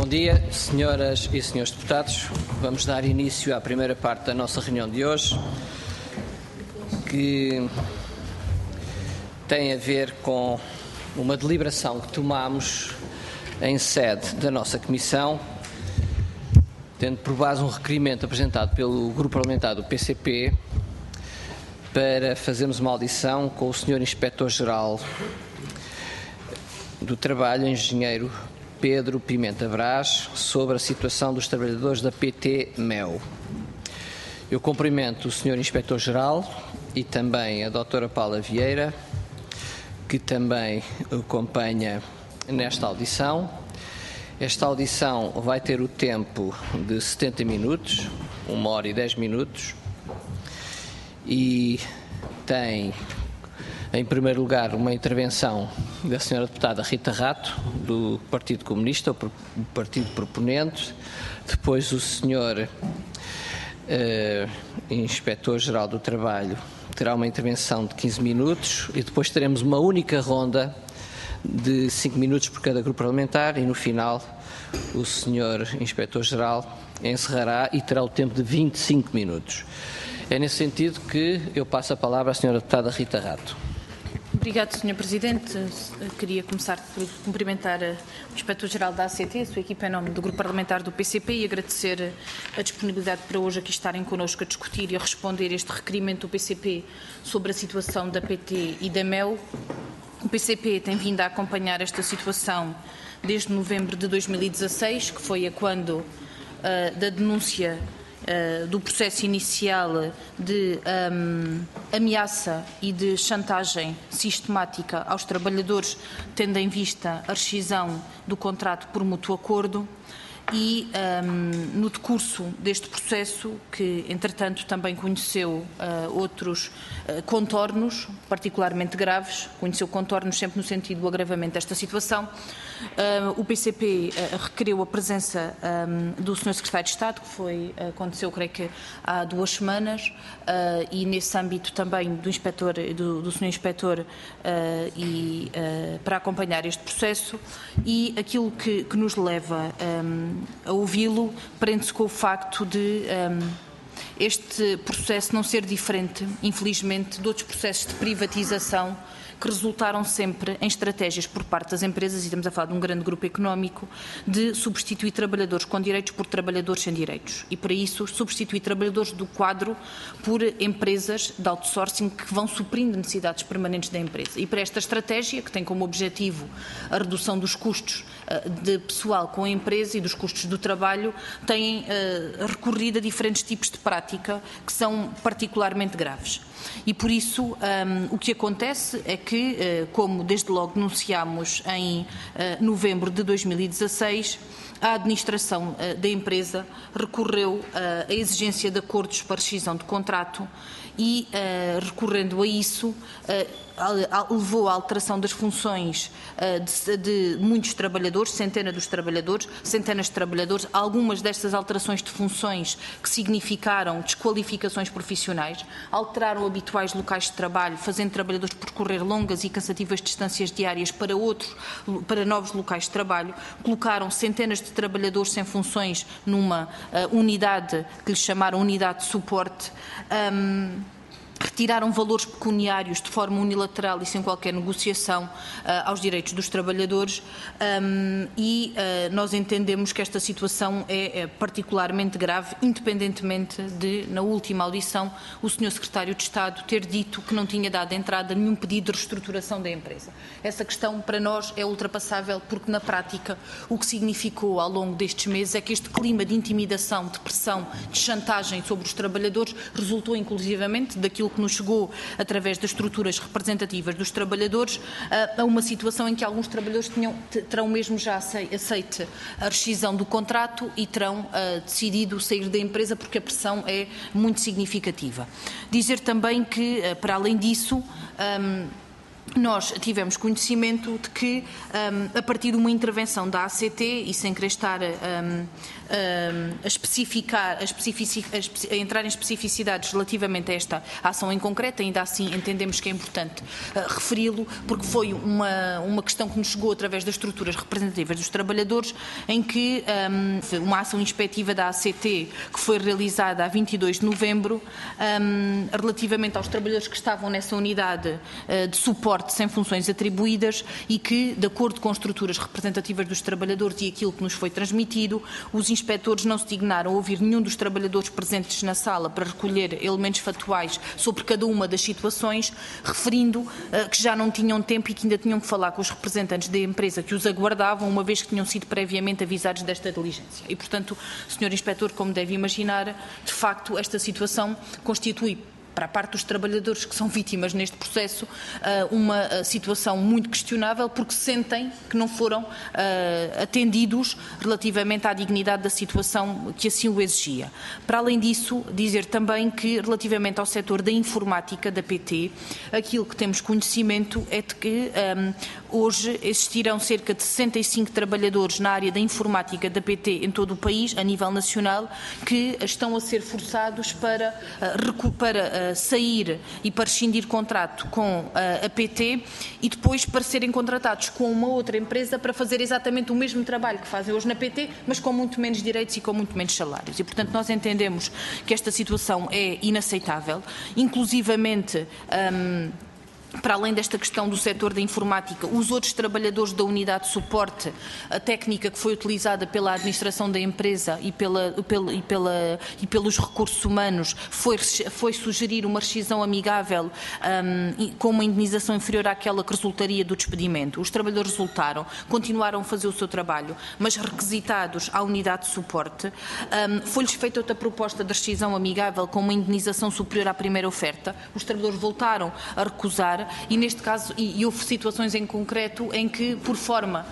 Bom dia, senhoras e senhores deputados. Vamos dar início à primeira parte da nossa reunião de hoje, que tem a ver com uma deliberação que tomámos em sede da nossa Comissão, tendo por base um requerimento apresentado pelo Grupo Parlamentar do PCP para fazermos uma audição com o Sr. Inspetor-Geral do Trabalho, Engenheiro Pedro Pimenta Brás, sobre a situação dos trabalhadores da PT MEL. Eu cumprimento o Sr. Inspetor-Geral e também a Dra. Paula Vieira, que também o acompanha nesta audição. Esta audição vai ter o tempo de 70 minutos, 1 hora e 10 minutos, e tem, em primeiro lugar, uma intervenção da Sra. Deputada Rita Rato, do Partido Comunista, o partido proponente. Depois o Sr. Inspetor-Geral do Trabalho terá uma intervenção de 15 minutos e depois teremos uma única ronda de 5 minutos por cada grupo parlamentar e, no final, o Sr. Inspetor-Geral encerrará e terá o tempo de 25 minutos. É nesse sentido que eu passo a palavra à Sra. Deputada Rita Rato. Obrigado, Sr. Presidente. Queria começar por cumprimentar o Inspetor-Geral da ACT, a sua equipa em nome do Grupo Parlamentar do PCP, e agradecer a disponibilidade para hoje aqui estarem connosco a discutir e a responder este requerimento do PCP sobre a situação da PT e da MEL. O PCP tem vindo a acompanhar esta situação desde novembro de 2016, que foi a quando da denúncia do processo inicial de ameaça e de chantagem sistemática aos trabalhadores, tendo em vista a rescisão do contrato por mútuo acordo. E no decurso deste processo, que entretanto também conheceu outros contornos particularmente graves, conheceu contornos sempre no sentido do agravamento desta situação, o PCP requeriu a presença do Sr. Secretário de Estado, que aconteceu creio que há 2 semanas, e nesse âmbito também do Sr. Inspetor, para acompanhar este processo, e aquilo que nos leva a ouvi-lo prende-se com o facto de este processo não ser diferente, infelizmente, de outros processos de privatização que resultaram sempre em estratégias por parte das empresas, e estamos a falar de um grande grupo económico, de substituir trabalhadores com direitos por trabalhadores sem direitos. E, para isso, substituir trabalhadores do quadro por empresas de outsourcing que vão suprindo necessidades permanentes da empresa. E para esta estratégia, que tem como objetivo a redução dos custos de pessoal com a empresa e dos custos do trabalho, têm recorrido a diferentes tipos de prática que são particularmente graves. E por isso o que acontece é que, como desde logo denunciámos em novembro de 2016, a administração da empresa recorreu à exigência de acordos para rescisão de contrato e, recorrendo a isso, levou à alteração das funções de muitos trabalhadores, centenas de trabalhadores, algumas destas alterações de funções que significaram desqualificações profissionais, alteraram habituais locais de trabalho, fazendo trabalhadores percorrer longas e cansativas distâncias diárias para novos locais de trabalho, colocaram centenas de trabalhadores sem funções numa unidade que lhes chamaram unidade de suporte, retiraram valores pecuniários de forma unilateral e sem qualquer negociação aos direitos dos trabalhadores, e nós entendemos que esta situação é particularmente grave, independentemente de, na última audição, o Sr. Secretário de Estado ter dito que não tinha dado entrada a nenhum pedido de reestruturação da empresa. Essa questão, para nós, é ultrapassável, porque, na prática, o que significou ao longo destes meses é que este clima de intimidação, de pressão, de chantagem sobre os trabalhadores resultou, inclusivamente, daquilo que nos chegou através das estruturas representativas dos trabalhadores, a uma situação em que alguns trabalhadores terão mesmo já aceite a rescisão do contrato e terão decidido sair da empresa porque a pressão é muito significativa. Dizer também que, para além disso, nós tivemos conhecimento de que, a partir de uma intervenção da ACT, e sem querer estar a entrar em especificidades relativamente a esta ação em concreto, ainda assim entendemos que é importante referi-lo, porque foi uma questão que nos chegou através das estruturas representativas dos trabalhadores, em que uma ação inspectiva da ACT que foi realizada a 22 de novembro, relativamente aos trabalhadores que estavam nessa unidade de suporte sem funções atribuídas e que, de acordo com as estruturas representativas dos trabalhadores e aquilo que nos foi transmitido, os inspectores não se dignaram a ouvir nenhum dos trabalhadores presentes na sala para recolher elementos factuais sobre cada uma das situações, referindo que já não tinham tempo e que ainda tinham que falar com os representantes da empresa que os aguardavam, uma vez que tinham sido previamente avisados desta diligência. E, portanto, Sr. Inspetor, como deve imaginar, de facto, esta situação constitui, para a parte dos trabalhadores que são vítimas neste processo, uma situação muito questionável, porque sentem que não foram atendidos relativamente à dignidade da situação que assim o exigia. Para além disso, dizer também que, relativamente ao setor da informática da PT, aquilo que temos conhecimento é de que hoje existirão cerca de 65 trabalhadores na área da informática da PT em todo o país, a nível nacional, que estão a ser forçados para sair e para rescindir contrato com a PT e depois para serem contratados com uma outra empresa para fazer exatamente o mesmo trabalho que fazem hoje na PT, mas com muito menos direitos e com muito menos salários. E, portanto, nós entendemos que esta situação é inaceitável, inclusivamente para além desta questão do setor da informática, os outros trabalhadores da unidade de suporte, a técnica que foi utilizada pela administração da empresa e pelos recursos humanos foi sugerir uma rescisão amigável com uma indenização inferior àquela que resultaria do despedimento. Os trabalhadores resultaram, continuaram a fazer o seu trabalho, mas requisitados à unidade de suporte. Foi-lhes feita outra proposta de rescisão amigável com uma indenização superior à primeira oferta. Os trabalhadores voltaram a recusar. E neste caso, e houve situações em concreto em que, por forma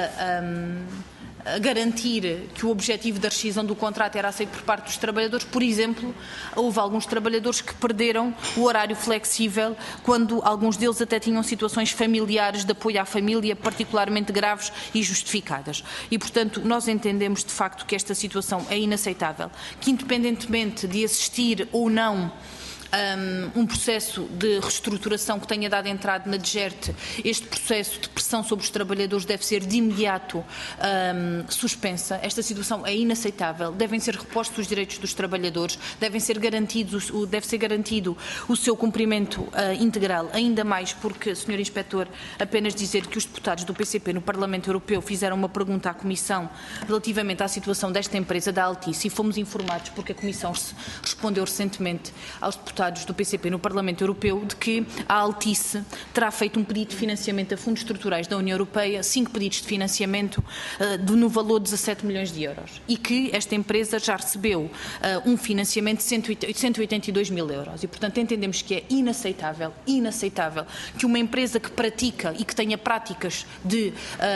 a garantir que o objetivo da rescisão do contrato era aceito por parte dos trabalhadores, por exemplo, houve alguns trabalhadores que perderam o horário flexível quando alguns deles até tinham situações familiares de apoio à família particularmente graves e justificadas. E, portanto, nós entendemos de facto que esta situação é inaceitável, que independentemente de existir ou não um processo de reestruturação que tenha dado entrada na DGERT, este processo de pressão sobre os trabalhadores deve ser de imediato suspensa. Esta situação é inaceitável. Devem ser repostos os direitos dos trabalhadores, deve ser garantido o seu cumprimento integral, ainda mais porque, Sr. Inspetor, apenas dizer que os deputados do PCP no Parlamento Europeu fizeram uma pergunta à Comissão relativamente à situação desta empresa da Altice e fomos informados, porque a Comissão respondeu recentemente aos deputados do PCP no Parlamento Europeu, de que a Altice terá feito um pedido de financiamento a fundos estruturais da União Europeia, 5 pedidos de financiamento no valor de 17 milhões de euros e que esta empresa já recebeu um financiamento de 182 mil euros. E, portanto, entendemos que é inaceitável que uma empresa que pratica e que tenha práticas de,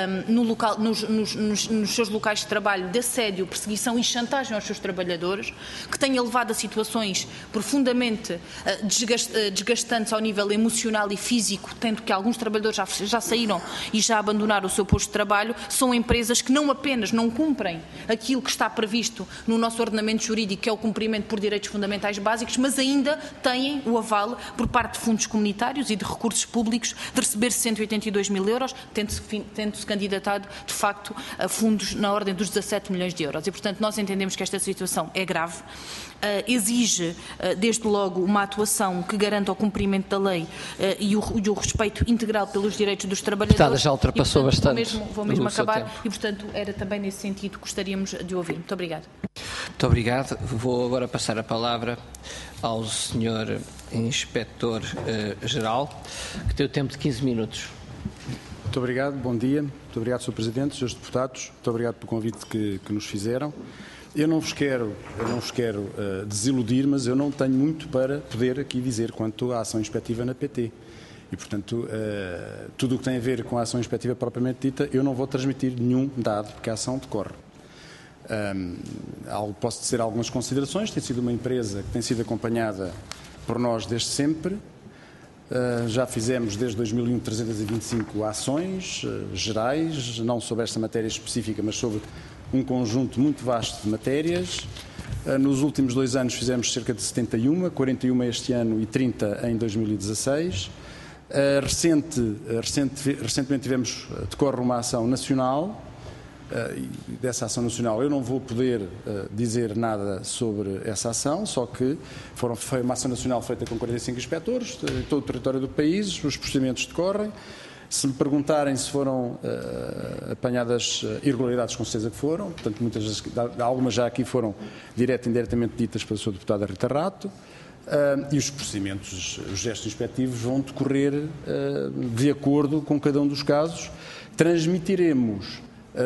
nos seus locais de trabalho de assédio, perseguição e chantagem aos seus trabalhadores, que tenha levado a situações profundamente desgastantes ao nível emocional e físico, tendo que alguns trabalhadores já saíram e já abandonaram o seu posto de trabalho, são empresas que não apenas não cumprem aquilo que está previsto no nosso ordenamento jurídico, que é o cumprimento por direitos fundamentais básicos, mas ainda têm o aval por parte de fundos comunitários e de recursos públicos de receber 182 mil euros, tendo-se candidatado, de facto, a fundos na ordem dos 17 milhões de euros. E, portanto, nós entendemos que esta situação é grave, exige, desde logo, uma atuação que garanta o cumprimento da lei e o respeito integral pelos direitos dos trabalhadores. Deputada, já ultrapassou bastante. Vou mesmo acabar e, portanto, era também nesse sentido que gostaríamos de ouvir. Muito obrigada. Muito obrigado. Vou agora passar a palavra ao Sr. Inspetor-Geral, que tem o tempo de 15 minutos. Muito obrigado, bom dia. Muito obrigado, Sr. Presidente, Srs. Deputados. Muito obrigado pelo convite que nos fizeram. Eu não vos quero desiludir, mas eu não tenho muito para poder aqui dizer quanto à ação inspectiva na PT. E, portanto, tudo o que tem a ver com a ação inspectiva propriamente dita, eu não vou transmitir nenhum dado, porque a ação decorre. Posso dizer algumas considerações. Tem sido uma empresa que tem sido acompanhada por nós desde sempre. Já fizemos desde 2001 325 ações gerais, não sobre esta matéria específica, mas sobre um conjunto muito vasto de matérias. Nos últimos 2 anos fizemos cerca de 71, 41 este ano e 30 em 2016. Recentemente decorre uma ação nacional, e dessa ação nacional eu não vou poder dizer nada sobre essa ação, só que foi uma ação nacional feita com 45 inspectores em todo o território do país, os procedimentos decorrem. Se me perguntarem se foram apanhadas irregularidades, com certeza que foram, portanto algumas já aqui foram direta e indiretamente ditas pela sua deputada Rita Rato. E os procedimentos, os gestos inspectivos vão decorrer de acordo com cada um dos casos. Transmitiremos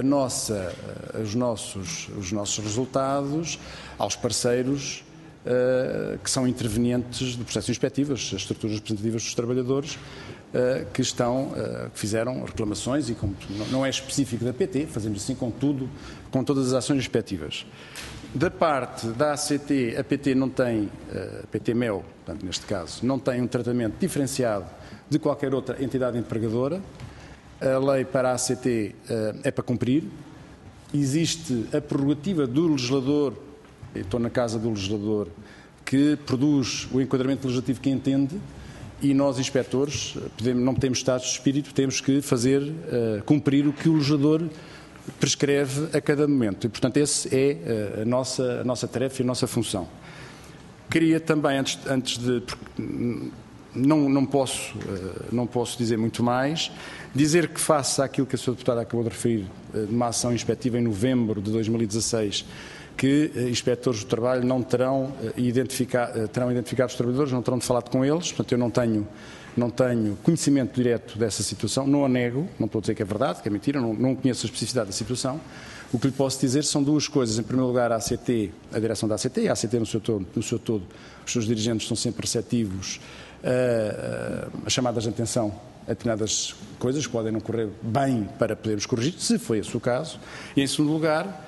os nossos resultados aos parceiros que são intervenientes do processo inspectivo, as estruturas representativas dos trabalhadores que fizeram reclamações, e como não é específico da PT, fazemos assim com todas as ações inspectivas. Da parte da ACT, a PT não tem, a PT-MEO, portanto, neste caso, não tem um tratamento diferenciado de qualquer outra entidade empregadora. A lei para a ACT é para cumprir. Existe a prerrogativa do legislador, eu estou na casa do legislador, que produz o enquadramento legislativo que entende, e nós, inspectores, não podemos estar de espírito, temos que fazer cumprir o que o legislador prescreve a cada momento. E, portanto, essa é a nossa tarefa e a nossa função. Queria também, antes de... Não posso dizer muito mais, dizer que face àquilo que a Sra. Deputada acabou de referir, de uma ação inspectiva em novembro de 2016, que inspectores do trabalho não terão identificado os trabalhadores, não terão falado com eles, portanto eu não tenho conhecimento direto dessa situação, não a nego, não estou a dizer que é verdade, que é mentira, não conheço a especificidade da situação. O que lhe posso dizer são 2 coisas. Em primeiro lugar, a direção da ACT, e a ACT no seu todo, os seus dirigentes estão sempre receptivos a chamadas de atenção a determinadas coisas que podem não correr bem para podermos corrigir, se foi esse o caso. E em segundo lugar,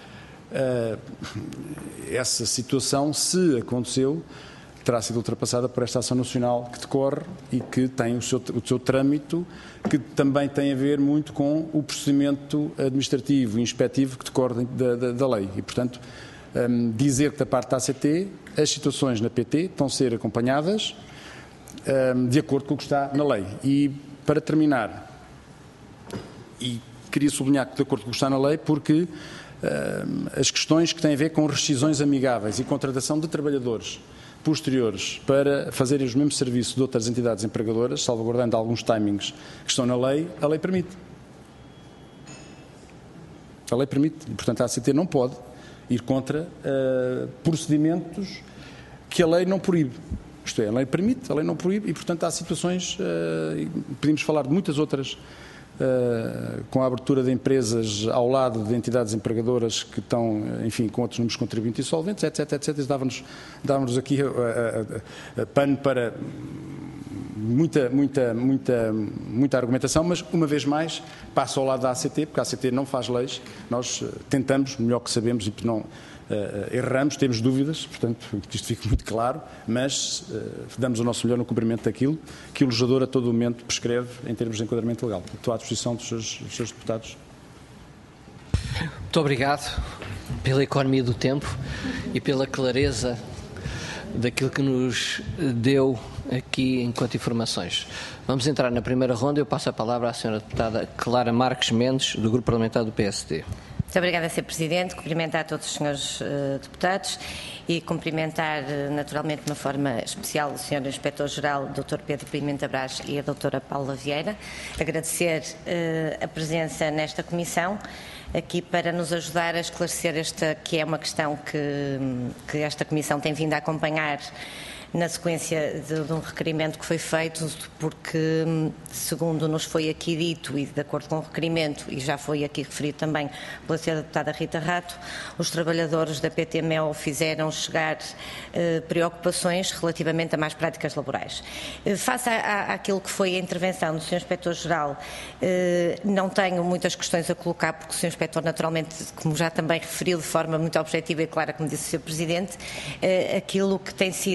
essa situação, se aconteceu, terá sido ultrapassada por esta ação nacional que decorre e que tem o seu trâmite, que também tem a ver muito com o procedimento administrativo e inspectivo que decorre da lei. E, portanto, dizer que da parte da ACT, as situações na PT estão a ser acompanhadas de acordo com o que está na lei. E, para terminar, e queria sublinhar que de acordo com o que está na lei, porque as questões que têm a ver com rescisões amigáveis e contratação de trabalhadores posteriores para fazerem os mesmos serviços de outras entidades empregadoras, salvaguardando alguns timings que estão na lei, a lei permite. A lei permite. E, portanto, a ACT não pode ir contra procedimentos que a lei não proíbe. Isto é, a lei permite, a lei não proíbe, e, portanto, há situações, podemos falar de muitas outras, com a abertura de empresas ao lado de entidades empregadoras que estão, enfim, com outros números contribuintes e solventes, etc, etc. Dava-nos aqui pano para muita argumentação, mas, uma vez mais, passo ao lado da ACT, porque a ACT não faz leis, nós tentamos, melhor que sabemos, e não erramos, temos dúvidas, portanto, que isto fique muito claro, mas damos o nosso melhor no cumprimento daquilo que o legislador a todo momento prescreve em termos de enquadramento legal. Estou à disposição dos seus deputados. Muito obrigado pela economia do tempo e pela clareza daquilo que nos deu aqui enquanto informações. Vamos entrar na primeira ronda. Eu passo a palavra à Sra. Deputada Clara Marques Mendes, do Grupo Parlamentar do PSD. Muito obrigada, Sr. Presidente. Cumprimentar todos os senhores deputados e cumprimentar naturalmente de uma forma especial o Sr. Inspetor-Geral, Dr. Pedro Pimenta Brás, e a Dra. Paula Vieira. Agradecer a presença nesta comissão, aqui para nos ajudar a esclarecer esta, que é uma questão que esta comissão tem vindo a acompanhar na sequência de um requerimento que foi feito, porque, segundo nos foi aqui dito e de acordo com o requerimento, e já foi aqui referido também pela Sra. Deputada Rita Rato, os trabalhadores da PT-MEO fizeram chegar preocupações relativamente a más práticas laborais. Face àquilo que foi a intervenção do Sr. Inspetor-Geral, não tenho muitas questões a colocar, porque o Sr. Inspetor, naturalmente, como já também referiu de forma muito objetiva e clara, como disse o Sr. Presidente, aquilo que tem sido a atuação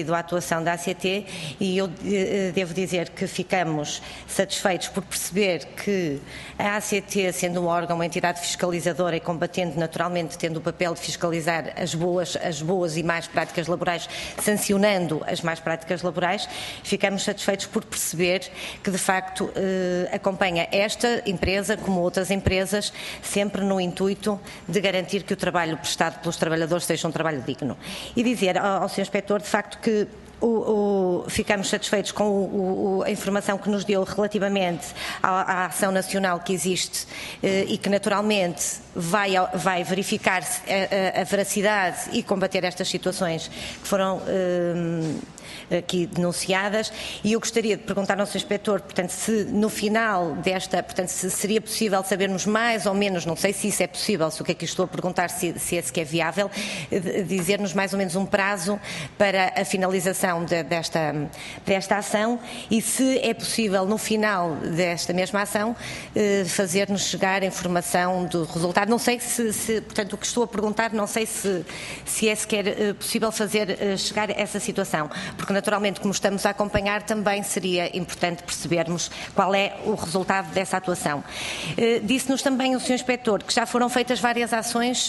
situação da ACT, e eu devo dizer que ficamos satisfeitos por perceber que a ACT, sendo um órgão, uma entidade fiscalizadora e combatendo naturalmente, tendo o papel de fiscalizar as boas e más práticas laborais, sancionando as más práticas laborais, ficamos satisfeitos por perceber que de facto acompanha esta empresa, como outras empresas, sempre no intuito de garantir que o trabalho prestado pelos trabalhadores seja um trabalho digno. E dizer ao Sr. Inspetor, de facto, que ficamos satisfeitos com a informação que nos deu relativamente à ação nacional que existe e que naturalmente vai verificar-se a veracidade e combater estas situações que foram aqui denunciadas, e eu gostaria de perguntar ao Sr. Inspetor, portanto, se no final portanto, se seria possível sabermos mais ou menos, não sei se isso é possível, se o que é que estou a perguntar, se é sequer viável, dizer-nos mais ou menos um prazo para a finalização desta ação, e se é possível no final desta mesma ação fazer-nos chegar a informação do resultado. Não sei portanto, o que estou a perguntar, não sei se é sequer possível fazer chegar a essa situação, porque naturalmente, como estamos a acompanhar, também seria importante percebermos qual é o resultado dessa atuação. Disse-nos também o Sr. Inspetor que já foram feitas várias ações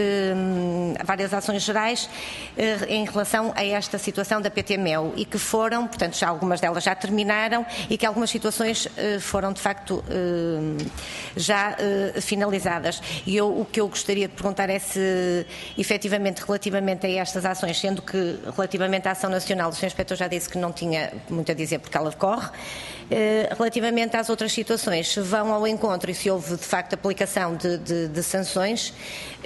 gerais em relação a esta situação da PT-MEO e que foram, portanto, algumas delas já terminaram e que algumas situações foram de facto já finalizadas. E o que eu gostaria de perguntar é se efetivamente relativamente a estas ações, sendo que relativamente à ação nacional o Sr. Inspetor já disse que não tinha muito a dizer porque ela decorre, relativamente às outras situações, se vão ao encontro e se houve de facto aplicação de sanções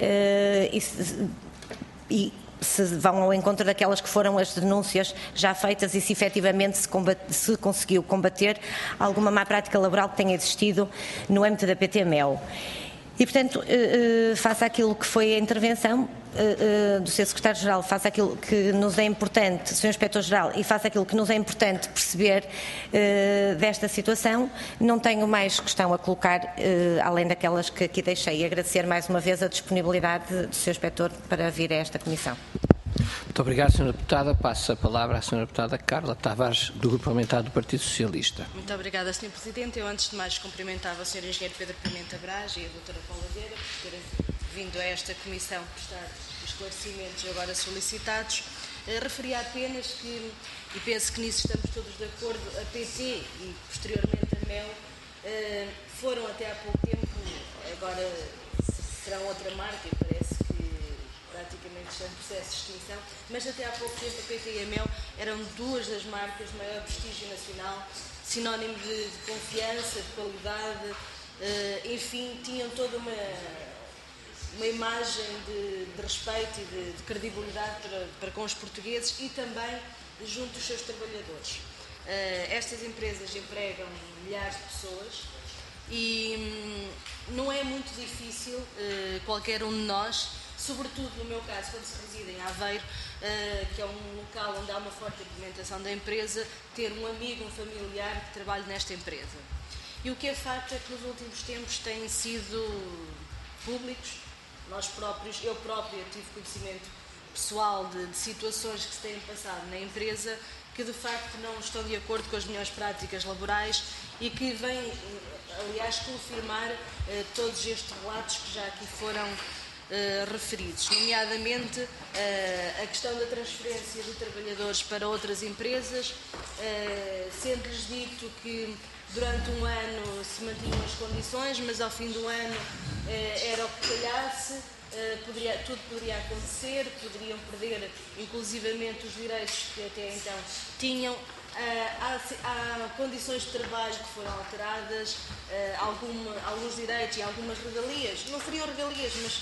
e se vão ao encontro daquelas que foram as denúncias já feitas e se efetivamente se conseguiu combater alguma má prática laboral que tenha existido no âmbito da PT-MEO. E, portanto, face àquilo que foi a intervenção do Sr. Secretário-Geral, face àquilo que nos é importante, Sr. Inspetor-Geral, e face àquilo que nos é importante perceber desta situação, não tenho mais questão a colocar, além daquelas que aqui deixei, e agradecer mais uma vez a disponibilidade do Sr. Inspetor para vir a esta Comissão. Muito obrigado, Sra. Deputada. Passo a palavra à Sra. Deputada Carla Tavares, do Grupo Parlamentar do Partido Socialista. Muito obrigada, Sr. Presidente. Eu, antes de mais, cumprimentava o Sr. Engenheiro Pedro Pimenta Braz e a Dra. Paula Vieira por terem vindo a esta Comissão prestar os esclarecimentos agora solicitados. Referia apenas que, e penso que nisso estamos todos de acordo, a PT e, posteriormente, a MEO foram até há pouco tempo, agora serão outra marca, e parece praticamente estão em processo de extinção, mas até há pouco tempo a PT e a MEO eram duas das marcas de maior prestígio nacional, sinónimo de confiança, de qualidade, enfim, tinham toda uma imagem de respeito e de credibilidade para com os portugueses e também junto dos seus trabalhadores. Estas empresas empregam milhares de pessoas e não é muito difícil qualquer um de nós, sobretudo no meu caso, quando se reside em Aveiro, que é um local onde há uma forte implementação da empresa, ter um amigo, um familiar que trabalhe nesta empresa. E o que é facto é que nos últimos tempos têm sido públicos, eu própria tive conhecimento pessoal de situações que se têm passado na empresa que de facto não estão de acordo com as melhores práticas laborais e que vêm, aliás, confirmar todos estes relatos que já aqui foram referidos, nomeadamente a questão da transferência de trabalhadores para outras empresas, sendo-lhes dito que durante um ano se mantinham as condições, mas ao fim do ano era o que calhasse, tudo poderia acontecer, poderiam perder inclusivamente os direitos que até então tinham. Há condições de trabalho que foram alteradas, alguns direitos e algumas regalias, não seriam regalias, mas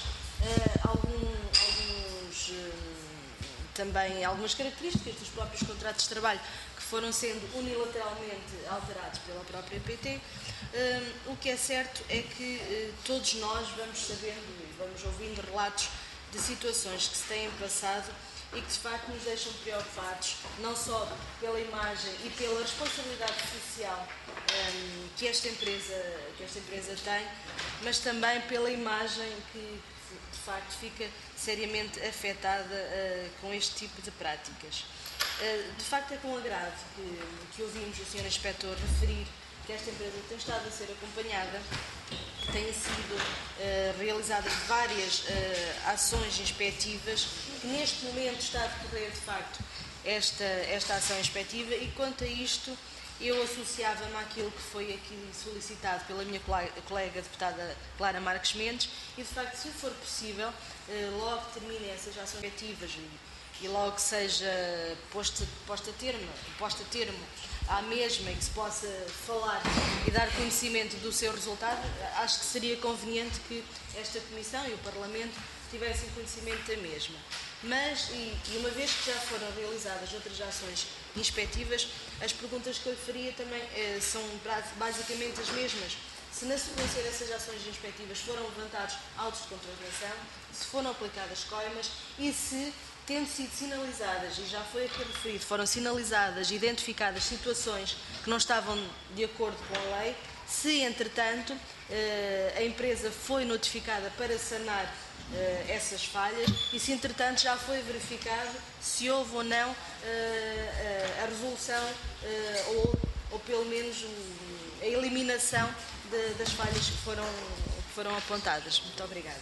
também algumas características dos próprios contratos de trabalho que foram sendo unilateralmente alterados pela própria PT. O que é certo é que todos nós vamos sabendo e vamos ouvindo relatos de situações que se têm passado e que de facto nos deixam preocupados, não só pela imagem e pela responsabilidade social que esta empresa tem, mas também pela imagem que de facto fica seriamente afetada com este tipo de práticas. De facto, é com agrado que ouvimos o Sr. Inspetor referir que esta empresa tem estado a ser acompanhada, que têm sido realizadas várias ações inspectivas, que neste momento está a decorrer, de facto, esta ação inspectiva, e quanto a isto, eu associava-me àquilo que foi aqui solicitado pela minha colega deputada Clara Marques Mendes, e de facto, se for possível, logo terminem essas ações inspectivas e logo seja posta a termo à mesma e que se possa falar e dar conhecimento do seu resultado, acho que seria conveniente que esta Comissão e o Parlamento tivessem conhecimento da mesma. Mas, e uma vez que já foram realizadas outras ações inspectivas, as perguntas que eu lhe faria também são basicamente as mesmas. Se na sequência dessas ações inspectivas foram levantados autos de contravenção, se foram aplicadas coimas e se, tendo sido sinalizadas, e já foi aqui referido, foram sinalizadas, identificadas situações que não estavam de acordo com a lei, se, entretanto, a empresa foi notificada para sanar essas falhas e se, entretanto, já foi verificado se houve ou não a resolução ou pelo menos a eliminação das falhas que foram apontadas. Muito obrigada.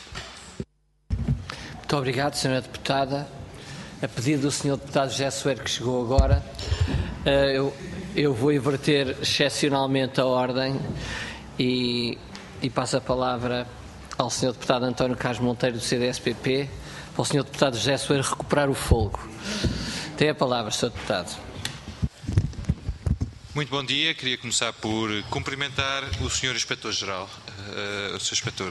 Muito obrigado, Sra. Deputada. A pedido do Sr. Deputado José Soeiro, que chegou agora, eu vou inverter excepcionalmente a ordem e passo a palavra ao Sr. Deputado António Carlos Monteiro, do CDS-PP, para o Sr. Deputado José Soeiro recuperar o fôlego. Tem a palavra, Sr. Deputado. Muito bom dia. Queria começar por cumprimentar o Sr. Inspetor-Geral, o Sr. Inspetor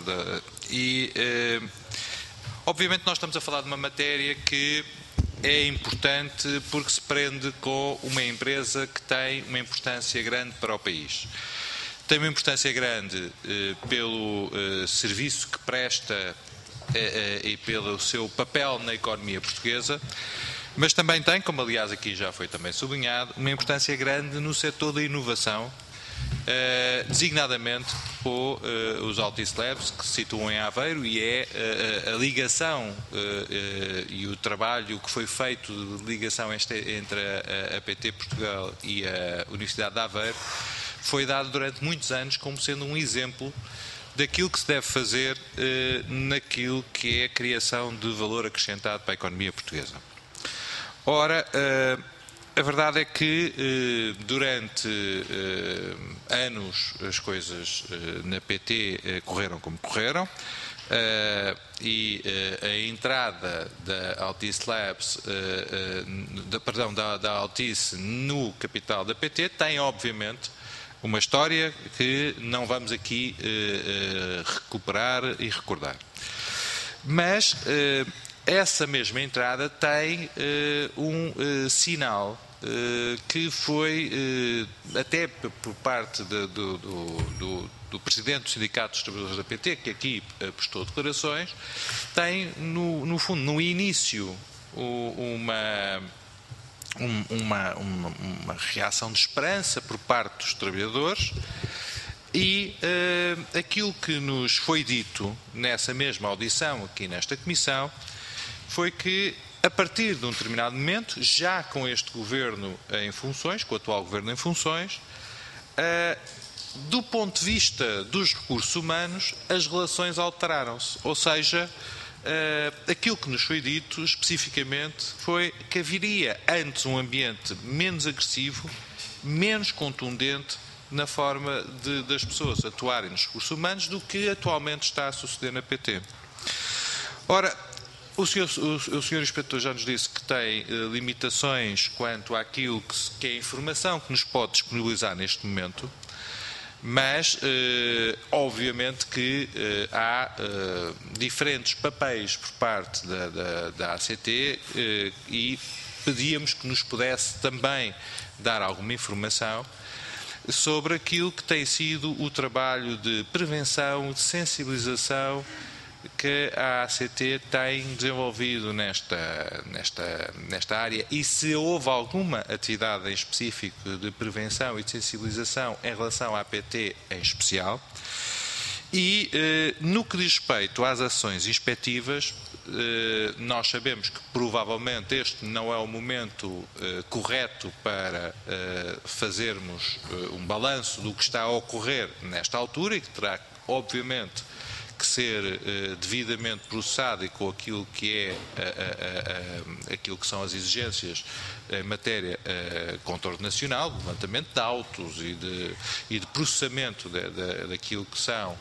obviamente nós estamos a falar de uma matéria que é importante porque se prende com uma empresa que tem uma importância grande para o país. Tem uma importância grande pelo serviço que presta e pelo seu papel na economia portuguesa, mas também tem, como aliás aqui já foi também sublinhado, uma importância grande no setor da inovação, designadamente os Altice Labs, que se situam em Aveiro, e é a ligação e o trabalho que foi feito de ligação entre a PT Portugal e a Universidade de Aveiro foi dado durante muitos anos como sendo um exemplo daquilo que se deve fazer naquilo que é a criação de valor acrescentado para a economia portuguesa. Ora, a verdade é que durante anos as coisas na PT correram como correram e a entrada da Altice Labs, da Altice no capital da PT tem obviamente uma história que não vamos aqui recuperar e recordar. Mas essa mesma entrada tem um sinal que foi, até por parte do Presidente do Sindicato dos Trabalhadores da PT, que aqui prestou declarações, tem, no fundo, no início, uma reação de esperança por parte dos trabalhadores e aquilo que nos foi dito nessa mesma audição aqui nesta Comissão foi que a partir de um determinado momento, já com este Governo em funções, com o atual Governo em funções, do ponto de vista dos recursos humanos, as relações alteraram-se. Ou seja, aquilo que nos foi dito especificamente foi que haveria antes um ambiente menos agressivo, menos contundente na forma das pessoas atuarem nos recursos humanos do que atualmente está a suceder na PT. Ora, o senhor Inspetor já nos disse que tem limitações quanto àquilo que é a informação que nos pode disponibilizar neste momento, mas obviamente que há diferentes papéis por parte da ACT e pedíamos que nos pudesse também dar alguma informação sobre aquilo que tem sido o trabalho de prevenção, de sensibilização que a ACT tem desenvolvido nesta área e se houve alguma atividade em específico de prevenção e de sensibilização em relação à PT em especial. E no que diz respeito às ações inspectivas, nós sabemos que provavelmente este não é o momento correto para fazermos um balanço do que está a ocorrer nesta altura e que terá, obviamente, que ser devidamente processado e com aquilo que é aquilo que são as exigências em matéria contorno nacional, levantamento de autos e de processamento daquilo que são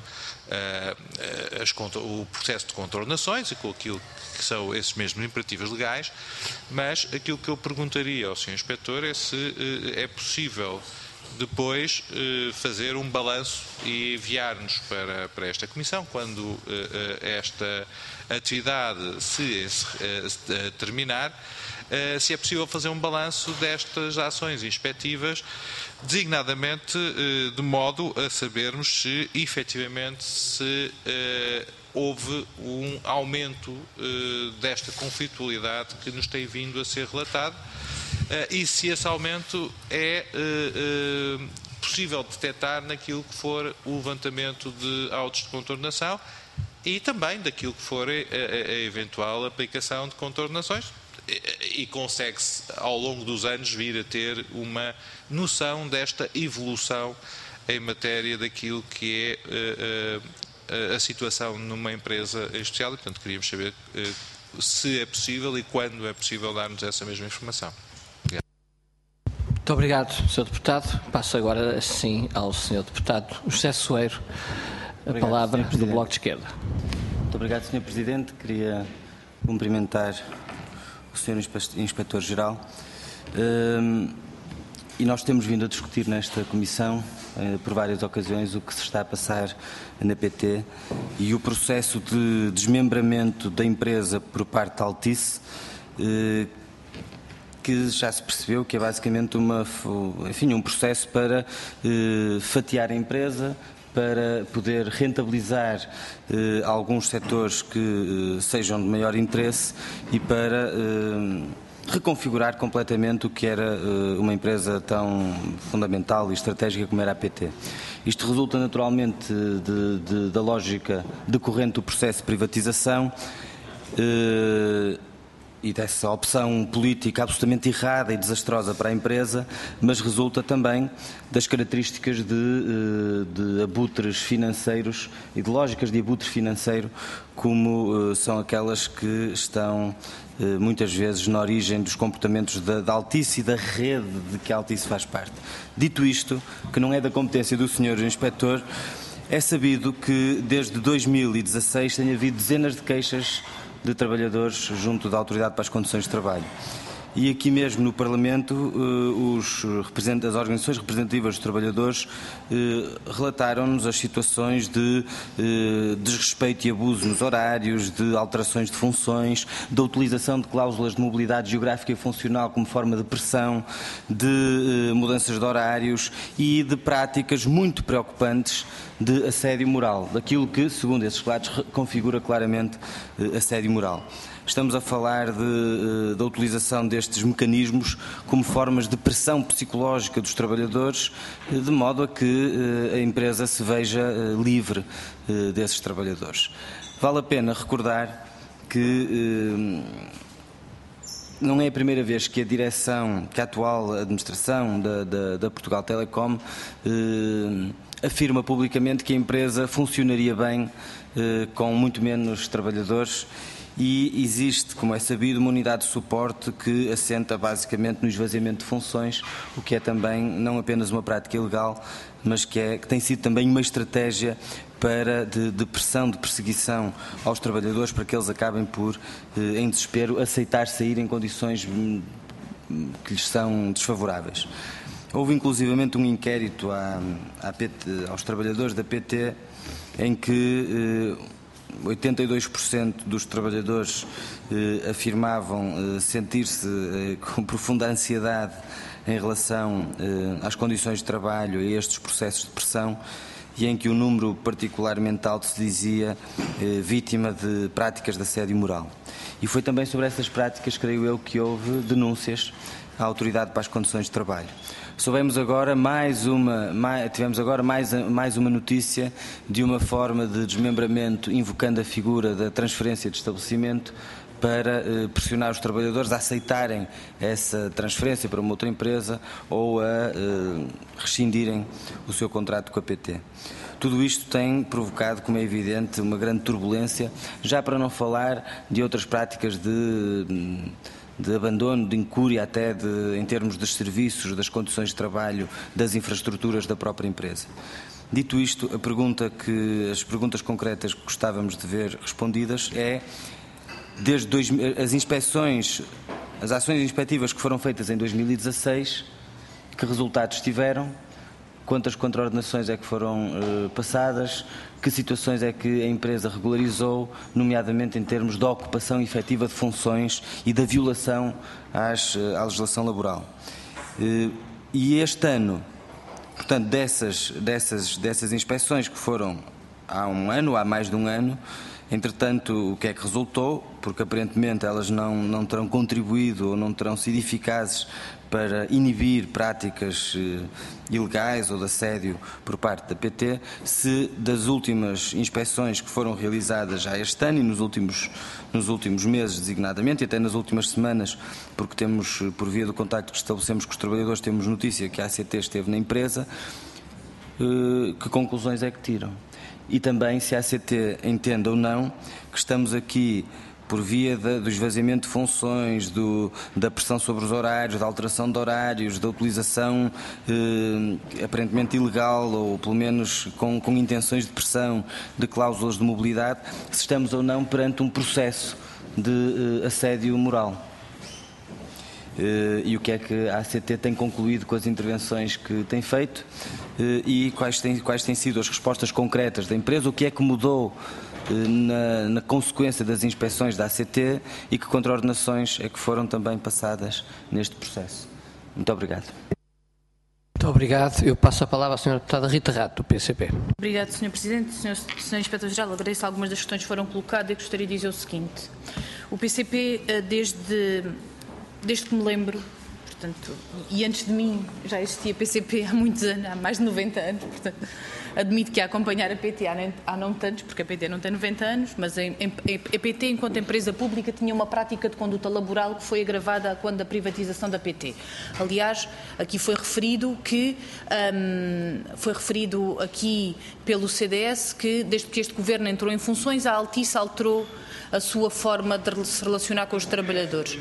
o processo de contornações e com aquilo que são esses mesmos imperativos legais, mas aquilo que eu perguntaria ao Sr. Inspetor é se é possível depois fazer um balanço e enviar-nos para esta Comissão, quando esta atividade se terminar, se é possível fazer um balanço destas ações inspectivas, designadamente de modo a sabermos se efetivamente houve um aumento desta conflitualidade que nos tem vindo a ser relatado, e se esse aumento é possível detectar naquilo que for o levantamento de autos de contornação e também daquilo que for a eventual aplicação de contornações, e consegue-se ao longo dos anos vir a ter uma noção desta evolução em matéria daquilo que é a situação numa empresa em especial, e portanto queríamos saber se é possível e quando é possível dar-nos essa mesma informação. Muito obrigado, Sr. Deputado. Passo agora, sim, ao Sr. Deputado José Soeiro, a palavra do Bloco de Esquerda. Muito obrigado, Sr. Presidente. Queria cumprimentar o Sr. Inspetor-Geral. E nós temos vindo a discutir nesta Comissão, por várias ocasiões, o que se está a passar na PT e o processo de desmembramento da empresa por parte da Altice, que já se percebeu que é basicamente um processo para fatiar a empresa, para poder rentabilizar alguns setores que sejam de maior interesse e para reconfigurar completamente o que era uma empresa tão fundamental e estratégica como era a PT. Isto resulta naturalmente da lógica decorrente do processo de privatização e dessa opção política absolutamente errada e desastrosa para a empresa, mas resulta também das características de abutres financeiros e de lógicas de abutre financeiro, como são aquelas que estão muitas vezes na origem dos comportamentos da Altice e da rede de que a Altice faz parte. Dito isto, que não é da competência do Sr. Inspetor, é sabido que desde 2016 tem havido dezenas de queixas de trabalhadores junto da Autoridade para as Condições de Trabalho. E aqui mesmo no Parlamento, as organizações representativas dos trabalhadores relataram-nos as situações de desrespeito e abuso nos horários, de alterações de funções, da utilização de cláusulas de mobilidade geográfica e funcional como forma de pressão, de mudanças de horários e de práticas muito preocupantes de assédio moral, daquilo que, segundo esses relatos, configura claramente assédio moral. Estamos a falar da utilização destes mecanismos como formas de pressão psicológica dos trabalhadores, de modo a que a empresa se veja livre desses trabalhadores. Vale a pena recordar que não é a primeira vez que a atual administração da Portugal Telecom afirma publicamente que a empresa funcionaria bem com muito menos trabalhadores. E existe, como é sabido, uma unidade de suporte que assenta basicamente no esvaziamento de funções, o que é também não apenas uma prática ilegal, mas que tem sido também uma estratégia de pressão, de perseguição aos trabalhadores, para que eles acabem por, em desespero, aceitar sair em condições que lhes são desfavoráveis. Houve inclusivamente um inquérito aos trabalhadores da PT em que 82% dos trabalhadores afirmavam sentir-se com profunda ansiedade em relação às condições de trabalho e a estes processos de pressão, e em que um número particularmente alto se dizia vítima de práticas de assédio moral. E foi também sobre essas práticas, creio eu, que houve denúncias à Autoridade para as Condições de Trabalho. Tivemos agora mais uma notícia de uma forma de desmembramento invocando a figura da transferência de estabelecimento para pressionar os trabalhadores a aceitarem essa transferência para uma outra empresa ou a rescindirem o seu contrato com a PT. Tudo isto tem provocado, como é evidente, uma grande turbulência, já para não falar de outras práticas de abandono, de incúria até em termos dos serviços, das condições de trabalho, das infraestruturas da própria empresa. Dito isto, as perguntas concretas que gostávamos de ver respondidas é, as ações inspectivas que foram feitas em 2016, que resultados tiveram, quantas contraordenações é que foram passadas, que situações é que a empresa regularizou, nomeadamente em termos de ocupação efetiva de funções e da violação à legislação laboral. E este ano, portanto, dessas inspeções que foram há mais de um ano, entretanto, o que é que resultou? Porque aparentemente elas não terão contribuído ou não terão sido eficazes para inibir práticas ilegais ou de assédio por parte da PT, se das últimas inspeções que foram realizadas já este ano e nos últimos meses designadamente, e até nas últimas semanas, porque temos, por via do contacto que estabelecemos com os trabalhadores, temos notícia que a ACT esteve na empresa, que conclusões é que tiram? E também se a ACT entende ou não que estamos aqui por via do esvaziamento de funções, da pressão sobre os horários, da alteração de horários, da utilização aparentemente ilegal ou pelo menos com intenções de pressão de cláusulas de mobilidade, se estamos ou não perante um processo de assédio moral. E o que é que a ACT tem concluído com as intervenções que tem feito e quais têm sido as respostas concretas da empresa, o que é que mudou na consequência das inspeções da ACT e que contraordenações é que foram também passadas neste processo. Muito obrigado. Muito obrigado. Eu passo a palavra à Sra. Deputada Rita Rato, do PCP. Obrigado, Sr. Presidente. Sr. Inspetor-Geral, agradeço algumas das questões que foram colocadas e gostaria de dizer o seguinte. O PCP, desde que me lembro, portanto, e antes de mim já existia PCP há muitos anos, há mais de 90 anos, portanto, admito que a acompanhar a PT há não tantos, porque a PT não tem 90 anos, mas a PT, enquanto empresa pública, tinha uma prática de conduta laboral que foi agravada quando da privatização da PT. Aliás, aqui foi referido aqui pelo CDS que, desde que este governo entrou em funções, a Altice alterou a sua forma de se relacionar com os trabalhadores.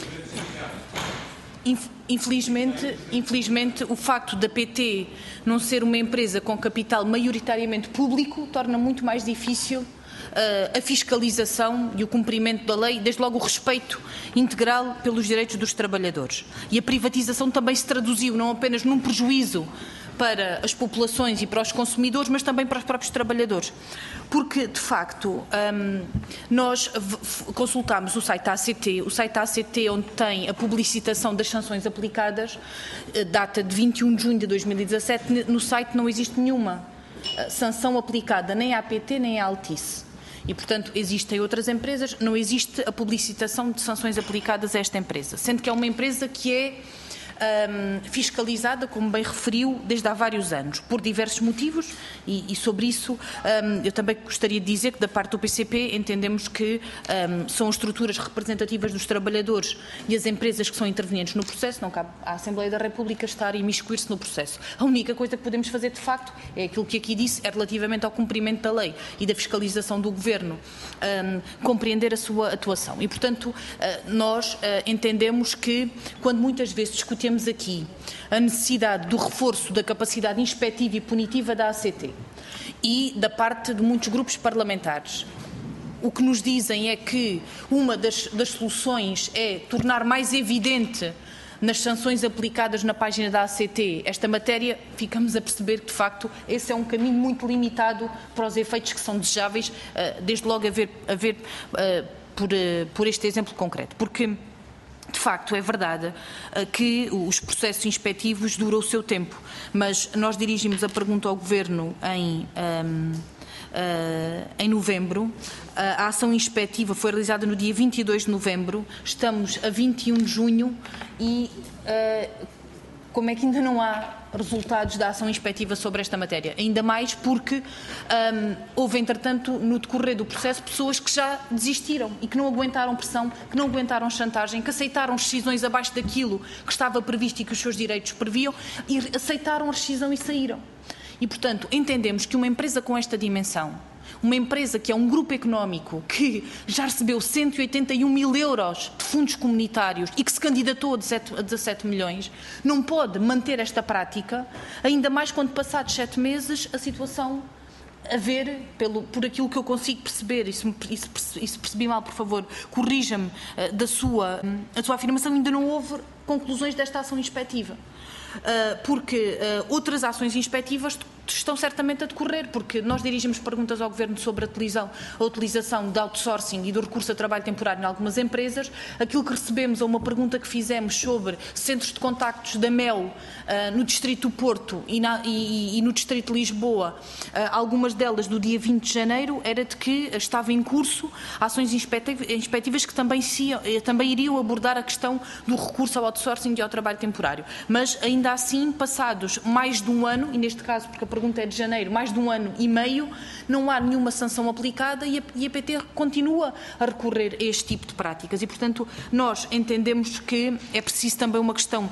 Infelizmente, o facto da PT não ser uma empresa com capital maioritariamente público torna muito mais difícil a fiscalização e o cumprimento da lei, desde logo o respeito integral pelos direitos dos trabalhadores. E a privatização também se traduziu não apenas num prejuízo para as populações e para os consumidores, mas também para os próprios trabalhadores. Porque, de facto, nós consultámos o site da ACT, onde tem a publicitação das sanções aplicadas, data de 21 de junho de 2017, no site não existe nenhuma sanção aplicada nem à APT nem à Altice. E, portanto, existem outras empresas, não existe a publicitação de sanções aplicadas a esta empresa, sendo que é uma empresa que é fiscalizada, como bem referiu, desde há vários anos, por diversos motivos e sobre isso eu também gostaria de dizer que da parte do PCP entendemos que são estruturas representativas dos trabalhadores e as empresas que são intervenientes no processo, não cabe à Assembleia da República estar a imiscuir-se no processo. A única coisa que podemos fazer de facto é aquilo que aqui disse, é relativamente ao cumprimento da lei e da fiscalização do Governo, compreender a sua atuação. E, portanto, nós entendemos que quando muitas vezes discutimos aqui a necessidade do reforço da capacidade inspectiva e punitiva da ACT e da parte de muitos grupos parlamentares, o que nos dizem é que uma das soluções é tornar mais evidente nas sanções aplicadas na página da ACT esta matéria, ficamos a perceber que, de facto, esse é um caminho muito limitado para os efeitos que são desejáveis, desde logo a ver por este exemplo concreto. Porque, de facto, é verdade que os processos inspectivos duram o seu tempo, mas nós dirigimos a pergunta ao Governo em novembro. A ação inspectiva foi realizada no dia 22 de novembro, estamos a 21 de junho e como é que ainda não há resultados da ação inspectiva sobre esta matéria? Ainda mais porque houve, entretanto, no decorrer do processo, pessoas que já desistiram e que não aguentaram pressão, que não aguentaram chantagem, que aceitaram rescisões abaixo daquilo que estava previsto e que os seus direitos previam e aceitaram a rescisão e saíram. E, portanto, entendemos que uma empresa com esta dimensão, uma empresa que é um grupo económico que já recebeu 181 mil euros de fundos comunitários e que se candidatou a 17 milhões, não pode manter esta prática, ainda mais quando passados 7 meses a situação a ver, por aquilo que eu consigo perceber, e se percebi mal, por favor, corrija-me a sua afirmação, ainda não houve conclusões desta ação inspectiva. Porque outras ações inspectivas estão certamente a decorrer, porque nós dirigimos perguntas ao Governo sobre a utilização de outsourcing e do recurso a trabalho temporário em algumas empresas. Aquilo que recebemos, ou uma pergunta que fizemos sobre centros de contactos da MEL no Distrito do Porto e no Distrito de Lisboa, algumas delas do dia 20 de janeiro, era de que estava em curso ações inspectivas que também iriam abordar a questão do recurso ao outsourcing e ao trabalho temporário. Mas ainda assim, passados mais de um ano, e neste caso, porque a pergunta é de janeiro, mais de um ano e meio, não há nenhuma sanção aplicada e a PT continua a recorrer a este tipo de práticas. E, portanto, nós entendemos que é preciso também uma questão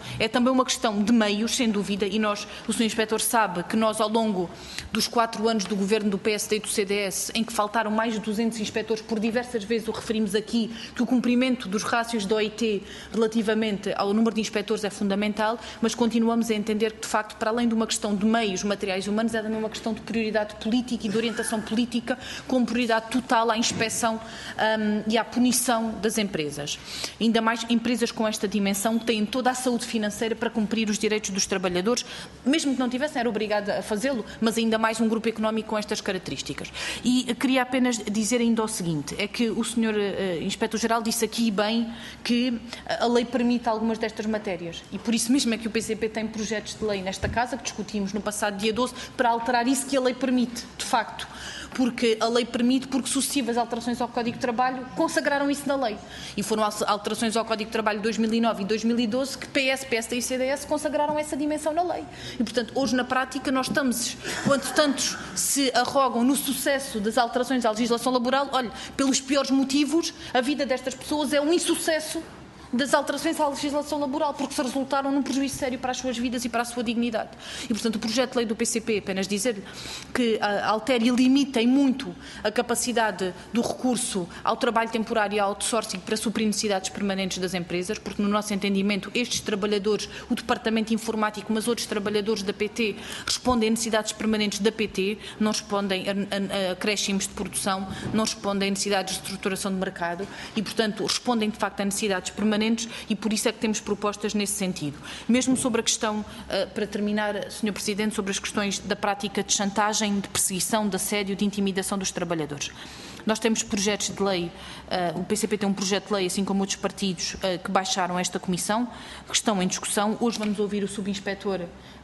de meios, sem dúvida, e o Sr. Inspetor sabe que nós, ao longo dos 4 anos do governo do PSD e do CDS, em que faltaram mais de 200 inspectores, por diversas vezes o referimos aqui, que o cumprimento dos rácios da OIT relativamente ao número de inspectores é fundamental, mas continuamos a entender que, de facto, para além de uma questão de meios materiais e humanos, é também uma questão de prioridade política e de orientação política, com prioridade total à inspeção e à punição das empresas. Ainda mais empresas com esta dimensão, que têm toda a saúde financeira para cumprir os direitos dos trabalhadores, mesmo que não tivessem, era obrigado a fazê-lo, mas ainda mais um grupo económico com estas características. E queria apenas dizer ainda o seguinte, é que o Sr. Inspetor-Geral disse aqui bem que a lei permite algumas destas matérias, e por isso mesmo é que o PCP tem projetos de lei nesta Casa, que discutimos no passado dia 12, para alterar isso que a lei permite, de facto. Porque a lei permite, porque sucessivas alterações ao Código de Trabalho consagraram isso na lei. E foram alterações ao Código de Trabalho de 2009 e 2012 que PS, PSD e CDS consagraram essa dimensão na lei. E, portanto, hoje na prática nós estamos, quanto tantos se arrogam no sucesso das alterações à legislação laboral, olha, pelos piores motivos, a vida destas pessoas é um insucesso das alterações à legislação laboral, porque se resultaram num prejuízo sério para as suas vidas e para a sua dignidade. E, portanto, o projeto de lei do PCP, apenas dizer-lhe que altera e limita muito a capacidade do recurso ao trabalho temporário e ao outsourcing para suprir necessidades permanentes das empresas, porque, no nosso entendimento, estes trabalhadores, o Departamento Informático, mas outros trabalhadores da PT, respondem a necessidades permanentes da PT, não respondem a acréscimos de produção, não respondem a necessidades de estruturação de mercado e, portanto, respondem, de facto, a necessidades permanentes, e por isso é que temos propostas nesse sentido. Mesmo sobre a questão, para terminar, Sr. Presidente, sobre as questões da prática de chantagem, de perseguição, de assédio, de intimidação dos trabalhadores. Nós temos projetos de lei, o PCP tem um projeto de lei, assim como outros partidos, que baixaram esta comissão, que estão em discussão. Hoje vamos ouvir o subinspetor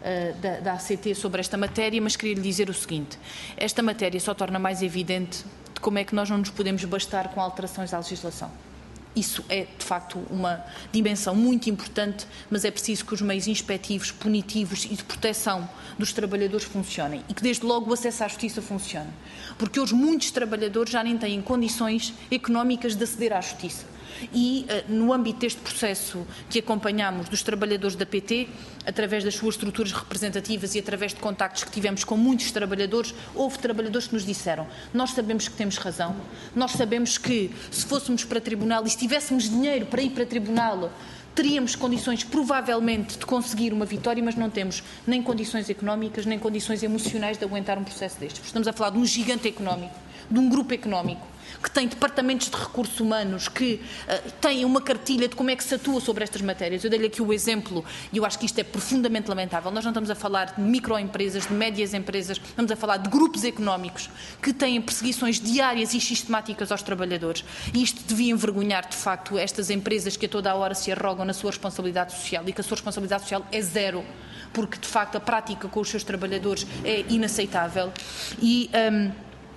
da ACT sobre esta matéria, mas queria lhe dizer o seguinte, esta matéria só torna mais evidente de como é que nós não nos podemos bastar com alterações à legislação. Isso é, de facto, uma dimensão muito importante, mas é preciso que os meios inspectivos, punitivos e de proteção dos trabalhadores funcionem e que, desde logo, o acesso à justiça funcione. Porque hoje muitos trabalhadores já nem têm condições económicas de aceder à justiça. E, no âmbito deste processo que acompanhamos dos trabalhadores da PT, através das suas estruturas representativas e através de contactos que tivemos com muitos trabalhadores, houve trabalhadores que nos disseram: nós sabemos que temos razão, nós sabemos que se fôssemos para tribunal e se tivéssemos dinheiro para ir para tribunal, teríamos condições, provavelmente, de conseguir uma vitória, mas não temos nem condições económicas, nem condições emocionais de aguentar um processo destes. Estamos a falar de um gigante económico, de um grupo económico, que tem departamentos de recursos humanos, que têm uma cartilha de como é que se atua sobre estas matérias. Eu dei-lhe aqui o exemplo, e eu acho que isto é profundamente lamentável. Nós não estamos a falar de microempresas, de médias empresas, estamos a falar de grupos económicos que têm perseguições diárias e sistemáticas aos trabalhadores. E isto devia envergonhar, de facto, estas empresas que a toda a hora se arrogam na sua responsabilidade social e que a sua responsabilidade social é zero, porque, de facto, a prática com os seus trabalhadores é inaceitável.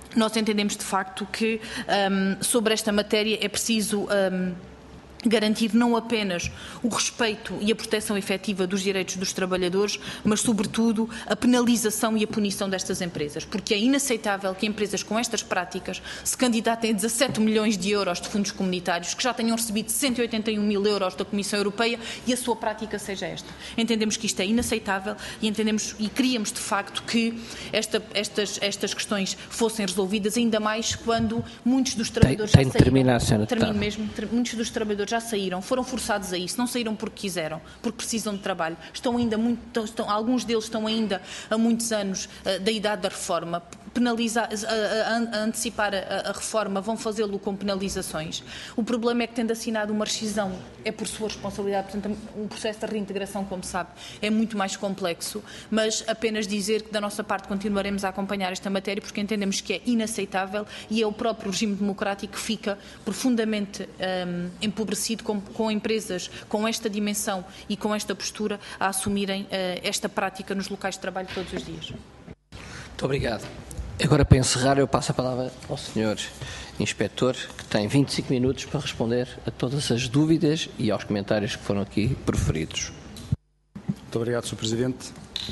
nós entendemos de facto que sobre esta matéria é preciso garantir não apenas o respeito e a proteção efetiva dos direitos dos trabalhadores, mas sobretudo a penalização e a punição destas empresas, porque é inaceitável que empresas com estas práticas se candidatem a 17 milhões de euros de fundos comunitários, que já tenham recebido 181 mil euros da Comissão Europeia e a sua prática seja esta. Entendemos que isto é inaceitável e entendemos e queríamos de facto que estas questões fossem resolvidas, ainda mais quando muitos dos trabalhadores já saíram. Termino mesmo. Muitos dos trabalhadores já saíram, foram forçados a isso, não saíram porque quiseram, porque precisam de trabalho. Alguns deles estão ainda há muitos anos da idade da reforma, a antecipar a reforma, vão fazê-lo com penalizações. O problema é que, tendo assinado uma rescisão, é por sua responsabilidade, portanto, o processo de reintegração, como sabe, é muito mais complexo, mas apenas dizer que, da nossa parte, continuaremos a acompanhar esta matéria, porque entendemos que é inaceitável e é o próprio regime democrático que fica profundamente empobrecido com empresas com esta dimensão e com esta postura a assumirem esta prática nos locais de trabalho todos os dias. Muito obrigado. Agora, para encerrar, eu passo a palavra ao Sr. Inspetor, que tem 25 minutos para responder a todas as dúvidas e aos comentários que foram aqui proferidos. Muito obrigado, Sr. Presidente.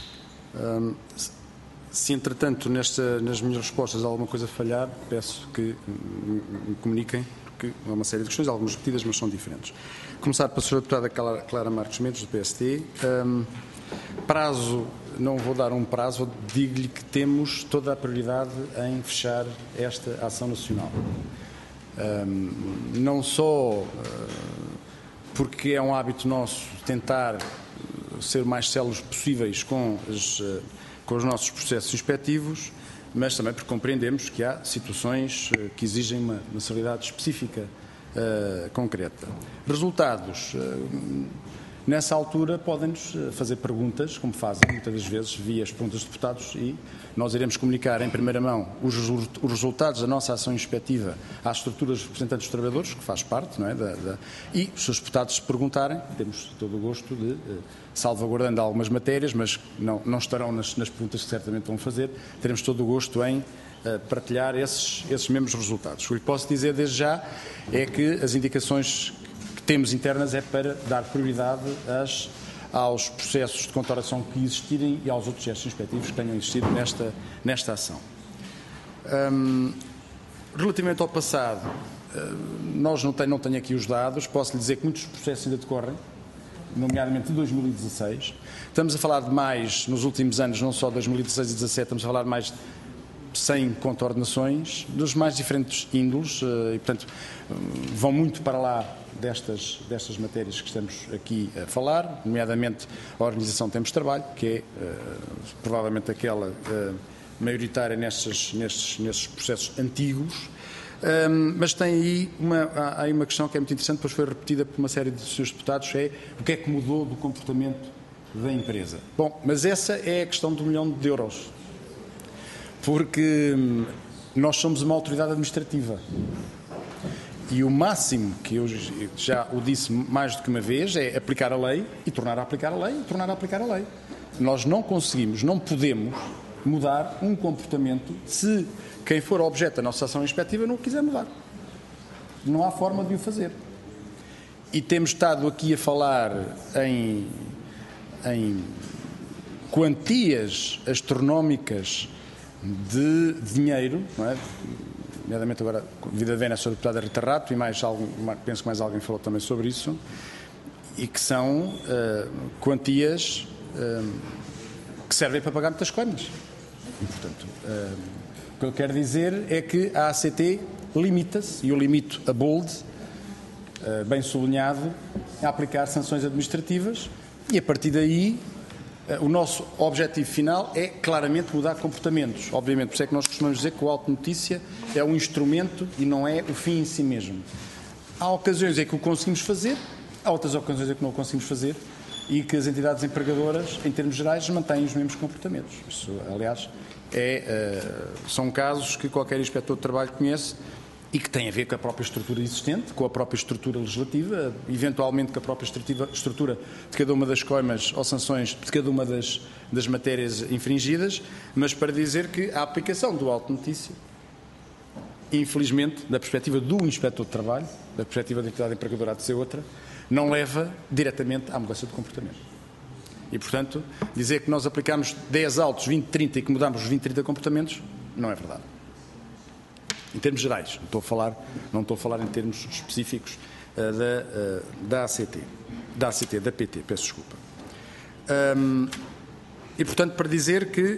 Se, entretanto, nas minhas respostas alguma coisa falhar, peço que me comuniquem, porque há uma série de questões, algumas repetidas, mas são diferentes. Começar pela Sra. Deputada Clara Marques Mendes, do PST. Prazo, não vou dar um prazo, digo-lhe que temos toda a prioridade em fechar esta ação nacional. Não só porque é um hábito nosso tentar ser o mais céleres possíveis com os nossos processos inspectivos, mas também porque compreendemos que há situações que exigem uma celeridade específica concreta. Resultados. Nessa altura podem-nos fazer perguntas, como fazem muitas das vezes via as perguntas dos deputados, e nós iremos comunicar em primeira mão os resultados da nossa ação inspectiva às estruturas representantes dos trabalhadores, que faz parte, não é? E se os deputados se perguntarem, temos todo o gosto de, salvaguardando algumas matérias, mas não estarão nas perguntas que certamente vão fazer, teremos todo o gosto em partilhar esses mesmos resultados. O que lhe posso dizer desde já é que as indicações temos internas é para dar prioridade aos processos de contratação que existirem e aos outros gestos inspectivos que tenham existido nesta ação. Relativamente ao passado, não tenho aqui os dados, posso lhe dizer que muitos processos ainda decorrem, nomeadamente de 2016. Estamos a falar de mais, nos últimos anos, não só 2016 e 2017, estamos a falar de mais de 100 contornações, dos mais diferentes índoles, e, portanto, vão muito para lá destas matérias que estamos aqui a falar, nomeadamente a organização de tempos de trabalho, que é provavelmente aquela maioritária nestes processos antigos, mas tem aí uma questão que é muito interessante, depois foi repetida por uma série de seus deputados, é o que é que mudou do comportamento da empresa. Bom, mas essa é a questão do $1 milhão, porque nós somos uma autoridade administrativa. E o máximo, que eu já o disse mais do que uma vez, é aplicar a lei e tornar a aplicar a lei e tornar a aplicar a lei. Nós não conseguimos, não podemos mudar um comportamento se quem for objeto da nossa ação inspectiva não o quiser mudar. Não há forma de o fazer. E temos estado aqui a falar em quantias astronómicas de dinheiro, não é? Nomeadamente agora, vida vem a Sra. Deputada Rita Rato e penso que mais alguém falou também sobre isso, e que são quantias que servem para pagar muitas coisas. E, portanto, o que eu quero dizer é que a ACT limita-se, e eu limito a bold, bem sublinhado, a aplicar sanções administrativas, e a partir daí o nosso objetivo final é claramente mudar comportamentos. Obviamente, por isso é que nós costumamos dizer que o Auto Notícia é um instrumento e não é o fim em si mesmo. Há ocasiões em que o conseguimos fazer, há outras ocasiões em que não o conseguimos fazer e que as entidades empregadoras, em termos gerais, mantêm os mesmos comportamentos. Isso, aliás, são casos que qualquer inspetor de trabalho conhece e que têm a ver com a própria estrutura existente, com a própria estrutura legislativa, eventualmente com a própria estrutura de cada uma das coimas ou sanções de cada uma das matérias infringidas, mas para dizer que a aplicação do Auto Notícia infelizmente, da perspectiva do Inspetor de Trabalho, da perspectiva da entidade empregadora há de ser outra, não leva diretamente à mudança de comportamento. E, portanto, dizer que nós aplicamos 10 autos, 20, 30 e que mudamos os 20, 30 comportamentos, não é verdade. Em termos gerais, não estou a falar em termos específicos da PT, peço desculpa. E, portanto, para dizer que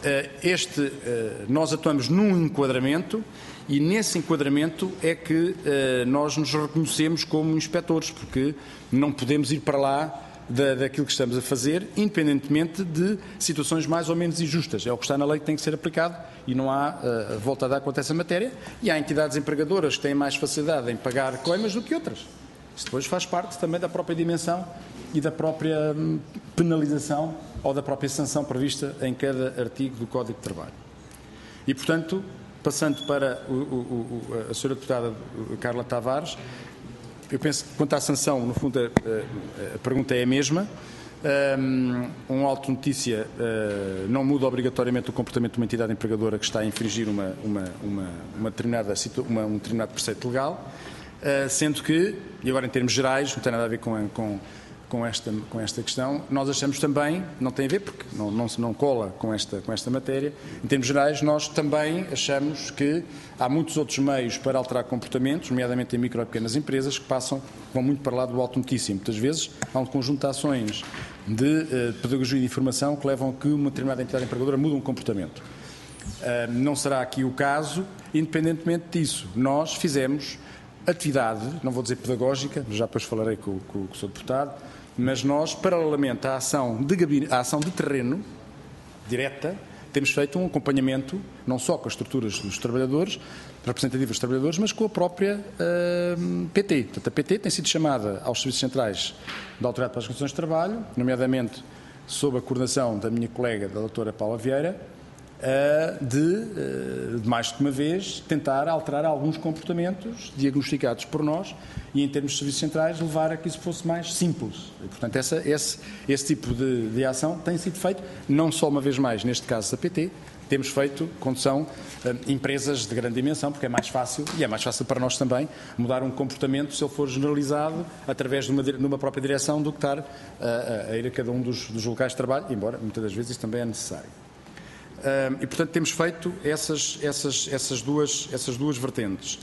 nós atuamos num enquadramento e nesse enquadramento é que nós nos reconhecemos como inspectores, porque não podemos ir para lá daquilo que estamos a fazer, independentemente de situações mais ou menos injustas. É o que está na lei que tem que ser aplicado e não há volta a dar quanto a essa matéria. E há entidades empregadoras que têm mais facilidade em pagar coimas do que outras. Isso depois faz parte também da própria dimensão e da própria penalização ou da própria sanção prevista em cada artigo do Código de Trabalho. E, portanto, passando para a Sra. Deputada Carla Tavares, eu penso que quanto à sanção, no fundo, a pergunta é a mesma. Um auto de notícia não muda obrigatoriamente o comportamento de uma entidade empregadora que está a infringir um determinado preceito legal, sendo que, e agora em termos gerais, não tem nada a ver com esta questão, nós achamos também, não tem a ver porque não cola com esta matéria, em termos gerais nós também achamos que há muitos outros meios para alterar comportamentos, nomeadamente em micro e pequenas empresas, que vão muito para lá do auto-notícia. Muitas vezes há um conjunto de ações de pedagogia e de informação que levam a que uma determinada entidade empregadora mude um comportamento. Não será aqui o caso, independentemente disso. Nós fizemos atividade, não vou dizer pedagógica, já depois falarei com o Sr. Deputado, mas nós, paralelamente à ação de terreno direta, temos feito um acompanhamento não só com as estruturas dos trabalhadores, representativas dos trabalhadores, mas com a própria PT. Portanto, a PT tem sido chamada aos serviços centrais da Autoridade para as Condições de Trabalho, nomeadamente sob a coordenação da minha colega, da doutora Paula Vieira, de mais de uma vez tentar alterar alguns comportamentos diagnosticados por nós e, em termos de serviços centrais, levar a que isso fosse mais simples. E, portanto, esse tipo de ação tem sido feito, não só uma vez mais, neste caso da PT, temos feito quando são empresas de grande dimensão, porque é mais fácil, e é mais fácil para nós também, mudar um comportamento se ele for generalizado através de uma própria direção do que estar a ir a cada um dos locais de trabalho, embora muitas das vezes isso também é necessário. E, portanto, temos feito essas duas vertentes.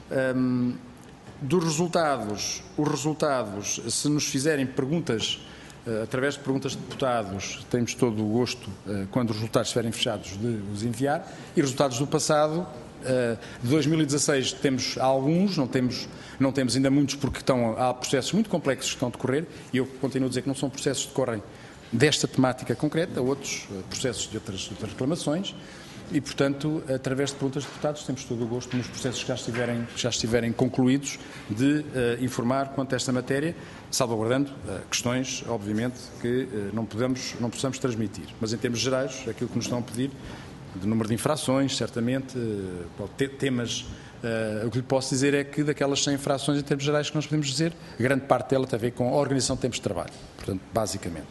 Dos resultados, os resultados, se nos fizerem perguntas, através de perguntas de deputados, temos todo o gosto, quando os resultados estiverem fechados, de os enviar. E resultados do passado, de 2016 temos alguns, não temos ainda muitos, porque há processos muito complexos que estão a decorrer, e eu continuo a dizer que não são processos que decorrem desta temática concreta, outros processos de outras reclamações e, portanto, através de perguntas de deputados, temos todo o gosto nos processos que já estiverem concluídos de informar quanto a esta matéria, salvaguardando questões, obviamente, que não possamos transmitir. Mas, em termos gerais, aquilo que nos estão a pedir, de número de infrações, certamente, temas. O que lhe posso dizer é que daquelas 100 infrações, em termos gerais, que nós podemos dizer, grande parte dela tem a ver com a organização de tempos de trabalho. Portanto, basicamente.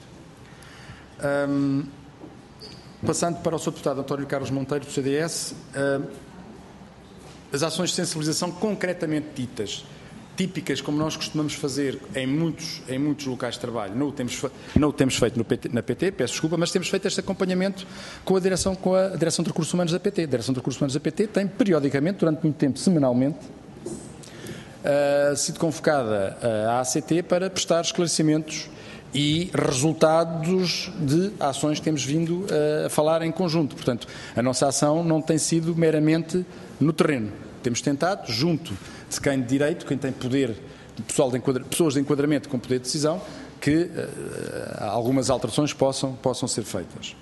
Passando para o Sr. Deputado António Carlos Monteiro, do CDS, as ações de sensibilização concretamente ditas, típicas como nós costumamos fazer em muitos locais de trabalho, não o temos feito na PT, peço desculpa, mas temos feito este acompanhamento com a Direção de Recursos Humanos da PT. A Direção de Recursos Humanos da PT tem, periodicamente, durante muito tempo, semanalmente, sido convocada à ACT para prestar esclarecimentos e resultados de ações que temos vindo a falar em conjunto. Portanto, a nossa ação não tem sido meramente no terreno. Temos tentado, junto de quem de direito, quem tem poder, pessoas de enquadramento com poder de decisão, que algumas alterações possam ser feitas.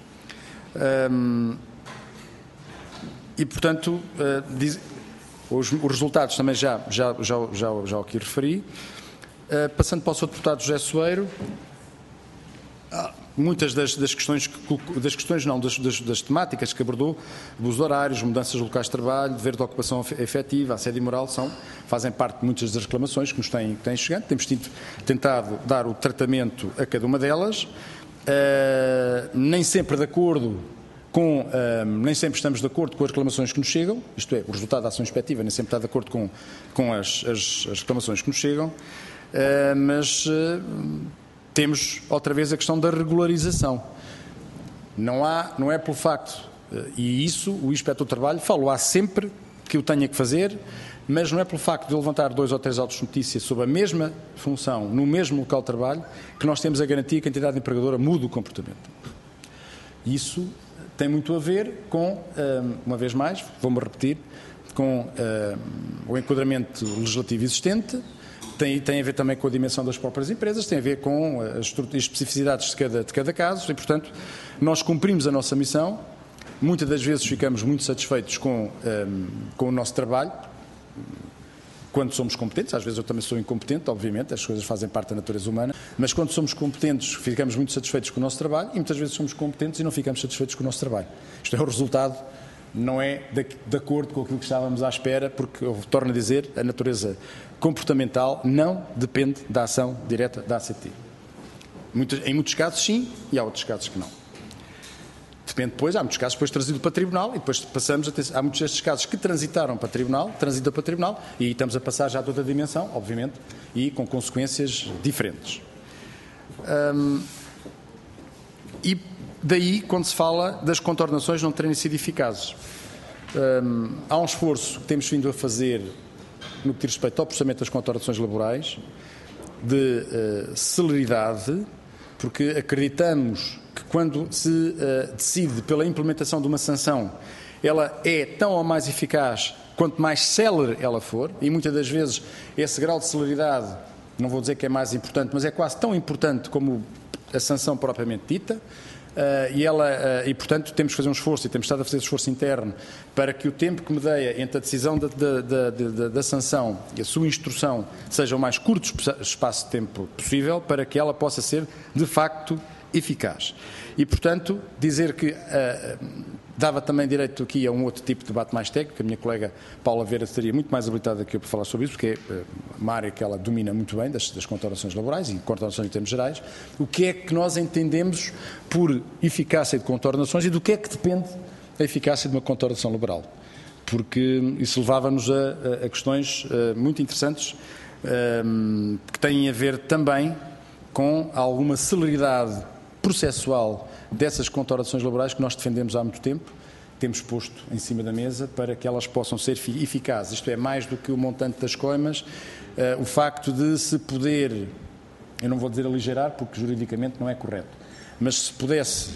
E, portanto, os resultados também já aqui referi. Passando para o Sr. Deputado José Soeiro, muitas das temáticas que abordou, dos horários, mudanças de locais de trabalho, dever de ocupação efetiva, assédio moral, fazem parte de muitas das reclamações que nos têm chegado. Temos tentado dar o tratamento a cada uma delas, nem sempre de acordo nem sempre estamos de acordo com as reclamações que nos chegam, isto é, o resultado da ação inspectiva nem sempre está de acordo com as reclamações que nos chegam, mas temos outra vez a questão da regularização. Não é pelo facto, e isso o Inspetor do Trabalho fala sempre que o tenha que fazer, mas não é pelo facto de levantar 2 ou 3 autos de notícia sobre a mesma função, no mesmo local de trabalho, que nós temos a garantia que a entidade empregadora muda o comportamento. Isso tem muito a ver com, uma vez mais, vou-me repetir, com o enquadramento legislativo existente, tem a ver também com a dimensão das próprias empresas, tem a ver com as especificidades de cada caso e, portanto, nós cumprimos a nossa missão. Muitas das vezes ficamos muito satisfeitos com o nosso trabalho, quando somos competentes. Às vezes eu também sou incompetente, obviamente, as coisas fazem parte da natureza humana, mas quando somos competentes ficamos muito satisfeitos com o nosso trabalho e muitas vezes somos competentes e não ficamos satisfeitos com o nosso trabalho. Isto é o resultado, não é de acordo com aquilo que estávamos à espera, porque, eu torno a dizer, a natureza comportamental não depende da ação direta da ACT. Em muitos casos sim, e há outros casos que não. Depende depois, há muitos casos depois trazido para tribunal e depois passamos a ter, há muitos destes casos que transitam para tribunal e aí estamos a passar já a outra dimensão, obviamente, e com consequências diferentes. E daí, quando se fala das contornações não terem sido eficazes, há um esforço que temos vindo a fazer no que diz respeito ao processamento das contornações laborais, de celeridade, porque acreditamos que quando se decide pela implementação de uma sanção, ela é tão ou mais eficaz quanto mais célere ela for, e muitas das vezes esse grau de celeridade, não vou dizer que é mais importante, mas é quase tão importante como a sanção propriamente dita, e portanto temos que fazer um esforço, e temos estado a fazer esforço interno para que o tempo que medeia entre a decisão da sanção e a sua instrução seja o mais curto espaço de tempo possível para que ela possa ser de facto eficaz. E portanto dizer que dava também direito aqui a um outro tipo de debate mais técnico. A minha colega Paula Vieira estaria muito mais habilitada que eu para falar sobre isso, porque é uma área que ela domina muito bem, das contornações laborais e contornações em termos gerais. O que é que nós entendemos por eficácia de contornações e do que é que depende a eficácia de uma contornação laboral? Porque isso levava-nos a questões muito interessantes que têm a ver também com alguma celeridade processual dessas contornações laborais que nós defendemos há muito tempo, temos posto em cima da mesa para que elas possam ser eficazes. Isto é, mais do que o montante das coimas, o facto de se poder, eu não vou dizer aligeirar porque juridicamente não é correto, mas se pudesse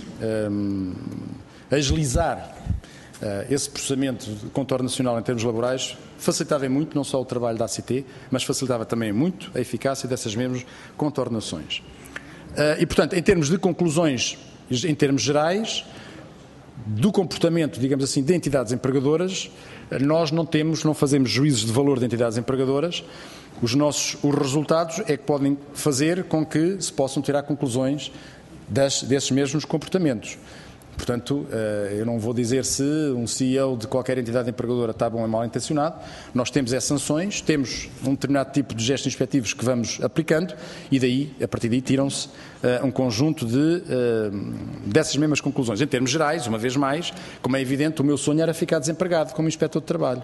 agilizar esse processamento contornacional em termos laborais, facilitava muito não só o trabalho da ACT, mas facilitava também muito a eficácia dessas mesmas contornações. E, portanto, em termos de conclusões, em termos gerais, do comportamento, digamos assim, de entidades empregadoras, nós não fazemos juízos de valor de entidades empregadoras. Os resultados é que podem fazer com que se possam tirar conclusões desses mesmos comportamentos. Portanto, eu não vou dizer se um CEO de qualquer entidade empregadora está bom ou mal intencionado. Nós temos sanções, temos um determinado tipo de gestos inspectivos que vamos aplicando e daí, a partir daí, tiram-se um conjunto dessas mesmas conclusões. Em termos gerais, uma vez mais, como é evidente, o meu sonho era ficar desempregado como inspetor de trabalho.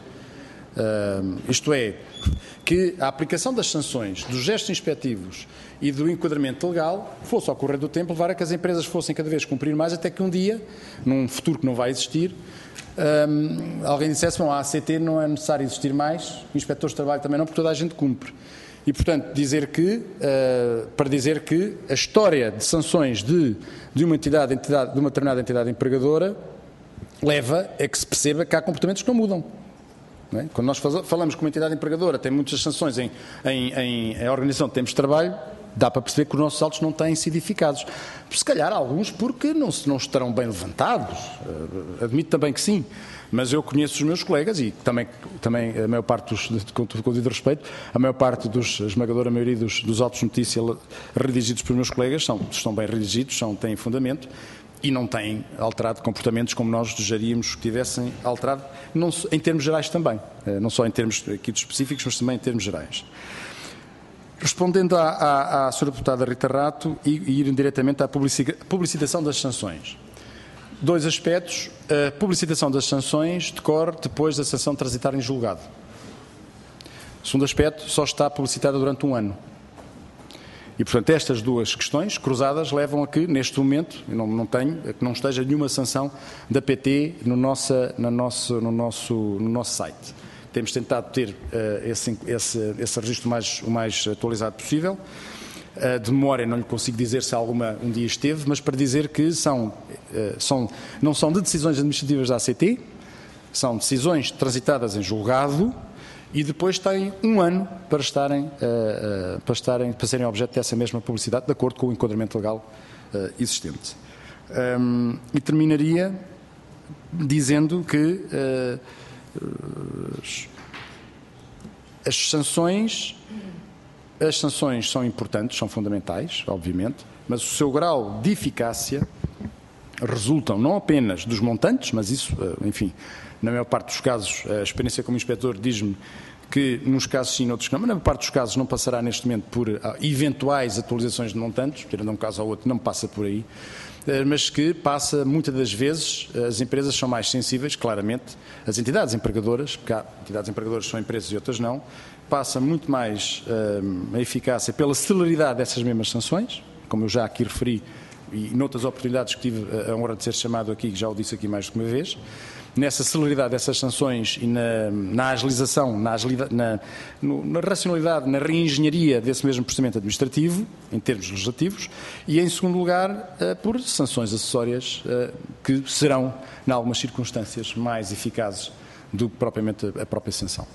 Isto é, que a aplicação das sanções, dos gestos inspectivos e do enquadramento legal fosse ao correr do tempo levar a que as empresas fossem cada vez cumprir mais, até que um dia, num futuro que não vai existir, alguém dissesse, bom, a ACT não é necessário existir mais, inspectores de trabalho também não, porque toda a gente cumpre. E, portanto, para dizer que a história de sanções de uma determinada entidade empregadora leva a que se perceba que há comportamentos que não mudam. Não é? Quando nós falamos que uma entidade empregadora tem muitas sanções em organização de tempos de trabalho, dá para perceber que os nossos autos não têm sido eficazes. Se calhar alguns porque não estarão bem levantados, admito também que sim, mas eu conheço os meus colegas e também a maior parte com o devido respeito, a esmagadora maioria dos autos de notícia redigidos pelos meus colegas estão bem redigidos, têm fundamento e não têm alterado comportamentos como nós desejaríamos que tivessem alterado, em termos gerais também, não só em termos aqui específicos, mas também em termos gerais. Respondendo à Sra. Deputada Rita Rato e ir diretamente à publicitação das sanções. 2 aspectos. A publicitação das sanções decorre depois da sanção transitar em julgado. O segundo aspecto, só está publicitada durante 1 ano. E, portanto, estas 2 questões cruzadas levam a que, neste momento, que não esteja nenhuma sanção da PT no nosso site. Temos tentado ter esse registro o mais atualizado possível. De memória não lhe consigo dizer se alguma um dia esteve, mas para dizer que não são de decisões administrativas da ACT, são decisões transitadas em julgado e depois têm 1 ano para serem objeto dessa mesma publicidade, de acordo com o enquadramento legal existente. E terminaria dizendo que as sanções são importantes, são fundamentais, obviamente, mas o seu grau de eficácia resultam não apenas dos montantes, mas isso, enfim, na maior parte dos casos, a experiência como inspetor diz-me que nos casos sim, noutros não, mas na maior parte dos casos não passará neste momento por eventuais atualizações de montantes, tirando um caso ao outro, não passa por aí, mas que passa, muitas das vezes, as empresas são mais sensíveis, claramente, as entidades empregadoras, porque há entidades empregadoras que são empresas e outras não, passa muito mais a eficácia pela celeridade dessas mesmas sanções, como eu já aqui referi, e noutras oportunidades que tive a honra de ser chamado aqui, que já o disse aqui mais do que uma vez, nessa celeridade dessas sanções e na agilização, na racionalidade, na reengenharia desse mesmo procedimento administrativo, em termos legislativos, e em segundo lugar, por sanções acessórias que serão, em algumas circunstâncias, mais eficazes do que propriamente a própria sanção.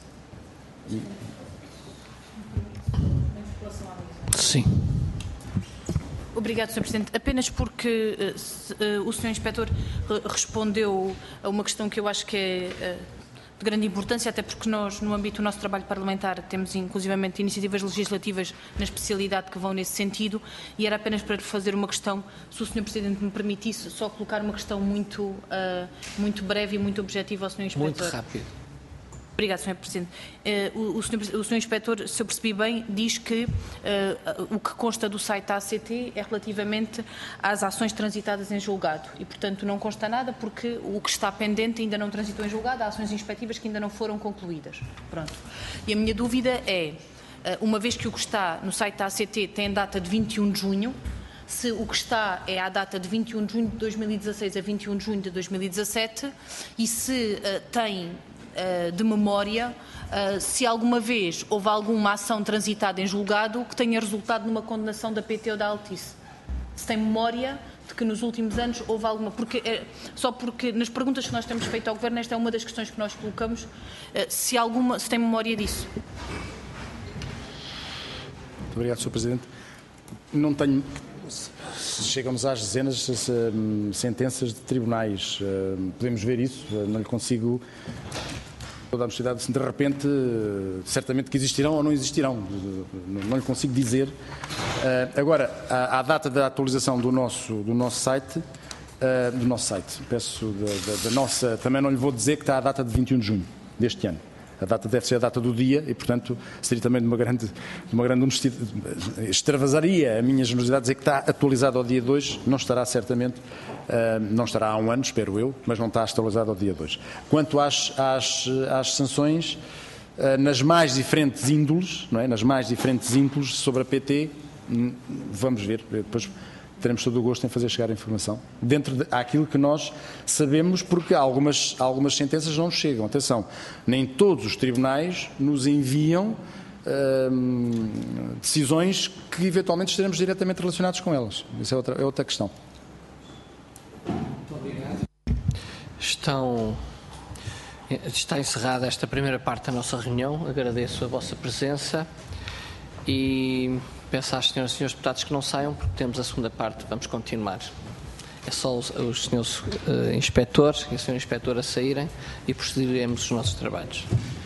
Sim. Obrigado, Sr. Presidente. Apenas porque o Sr. Inspetor respondeu a uma questão que eu acho que é de grande importância, até porque nós, no âmbito do nosso trabalho parlamentar, temos inclusivamente iniciativas legislativas na especialidade que vão nesse sentido, e era apenas para fazer uma questão, se o Sr. Presidente me permitisse, só colocar uma questão muito breve e muito objetiva ao Sr. Inspetor. Muito rápido. Obrigado, Sr. Presidente. O Sr. Inspetor, se eu percebi bem, diz que o que consta do site da ACT é relativamente às ações transitadas em julgado e, portanto, não consta nada porque o que está pendente ainda não transitou em julgado, há ações inspectivas que ainda não foram concluídas. Pronto. E a minha dúvida é, uma vez que o que está no site da ACT tem data de 21 de junho, se o que está é à data de 21 de junho de 2016 a 21 de junho de 2017 e se tem de memória se alguma vez houve alguma ação transitada em julgado que tenha resultado numa condenação da PT ou da Altice. Se tem memória de que nos últimos anos houve alguma... Só porque nas perguntas que nós temos feito ao Governo, esta é uma das questões que nós colocamos, se tem memória disso. Muito obrigado, Sr. Presidente. Não tenho... Chegamos às dezenas de sentenças de tribunais. Podemos ver isso. Não lhe consigo... Toda a honestidade, de repente, certamente que existirão ou não existirão. Não lhe consigo dizer. Agora, à data da atualização do nosso site, peço da nossa... Também não lhe vou dizer que está à data de 21 de junho deste ano. A data deve ser a data do dia e, portanto, seria também de uma grande honestidade. Extravasaria a minha generosidade dizer que está atualizado ao dia 2, não estará certamente, não estará há 1 ano, espero eu, mas não está atualizado ao dia 2. Quanto às sanções, nas mais diferentes índoles, não é? Nas mais diferentes índoles sobre a PT, vamos ver, depois teremos todo o gosto em fazer chegar a informação dentro daquilo que nós sabemos, porque algumas sentenças não nos chegam. Atenção, nem todos os tribunais nos enviam decisões que eventualmente estaremos diretamente relacionados com elas. Isso é outra questão. Muito obrigado. Está encerrada esta primeira parte da nossa reunião. Agradeço a vossa presença e peço às senhoras e senhores deputados que não saiam, porque temos a segunda parte, vamos continuar. É só os senhores inspectores e a senhora inspetora saírem e procederemos os nossos trabalhos.